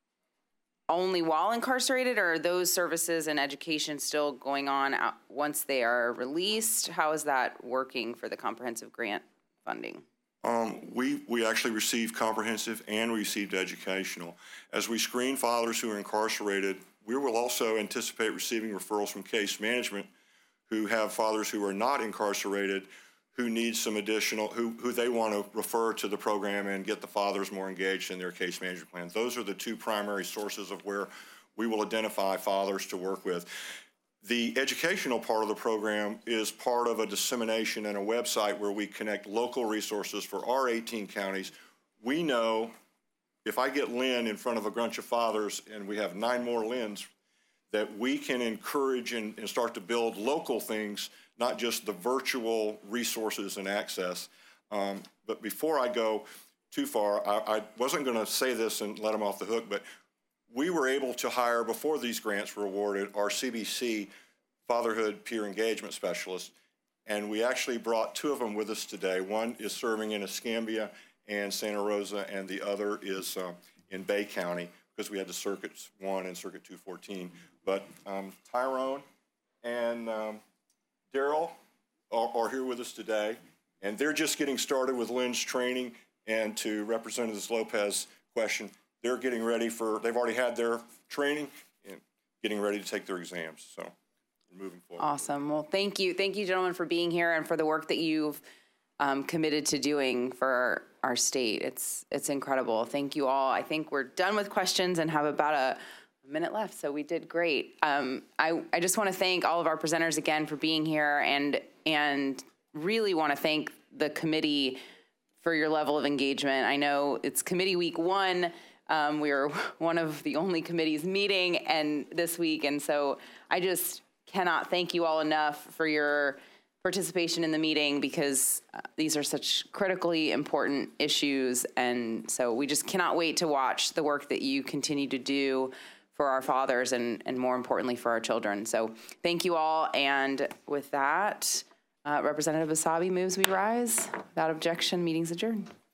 S1: only while incarcerated, or are those services and education still going on out once they are released? How is that working for the comprehensive grant funding?
S19: Um, we, we actually received comprehensive and received educational. As we screen fathers who are incarcerated, we will also anticipate receiving referrals from case management who have fathers who are not incarcerated, who need some additional, who, who they want to refer to the program and get the fathers more engaged in their case management plans. Those are the two primary sources of where we will identify fathers to work with. The educational part of the program is part of a dissemination and a website where we connect local resources for our eighteen counties. We know if I get Lynn in front of a bunch of fathers, and we have nine more Lynns, that we can encourage and, and start to build local things, not just the virtual resources and access. Um, but before I go too far, I, I wasn't going to say this and let them off the hook, but we were able to hire, before these grants were awarded, our C B C Fatherhood Peer Engagement Specialist, and we actually brought two of them with us today. One is serving in Escambia and Santa Rosa, and the other is uh, in Bay County, because we had the Circuits one and Circuit two fourteen. But um, Tyrone and um, Daryl are, are here with us today, and they're just getting started with Lynn's training. And to Representative Lopez's question, they're getting ready for, they've already had their training and getting ready to take their exams. So we're moving forward.
S1: Awesome. Well, thank you. Thank you, gentlemen, for being here and for the work that you've um, committed to doing for our state. It's, it's incredible. Thank you all. I think we're done with questions and have about a A minute left, so we did great. Um, I, I just want to thank all of our presenters again for being here, and and really want to thank the committee for your level of engagement. I know it's committee week one. Um, we were one of the only committees meeting and this week, and so I just cannot thank you all enough for your participation in the meeting, because uh, these are such critically important issues, and so we just cannot wait to watch the work that you continue to do for our fathers and, and more importantly for our children. So thank you all. And with that, uh, Representative Basabe moves we rise. Without objection, meeting's adjourned.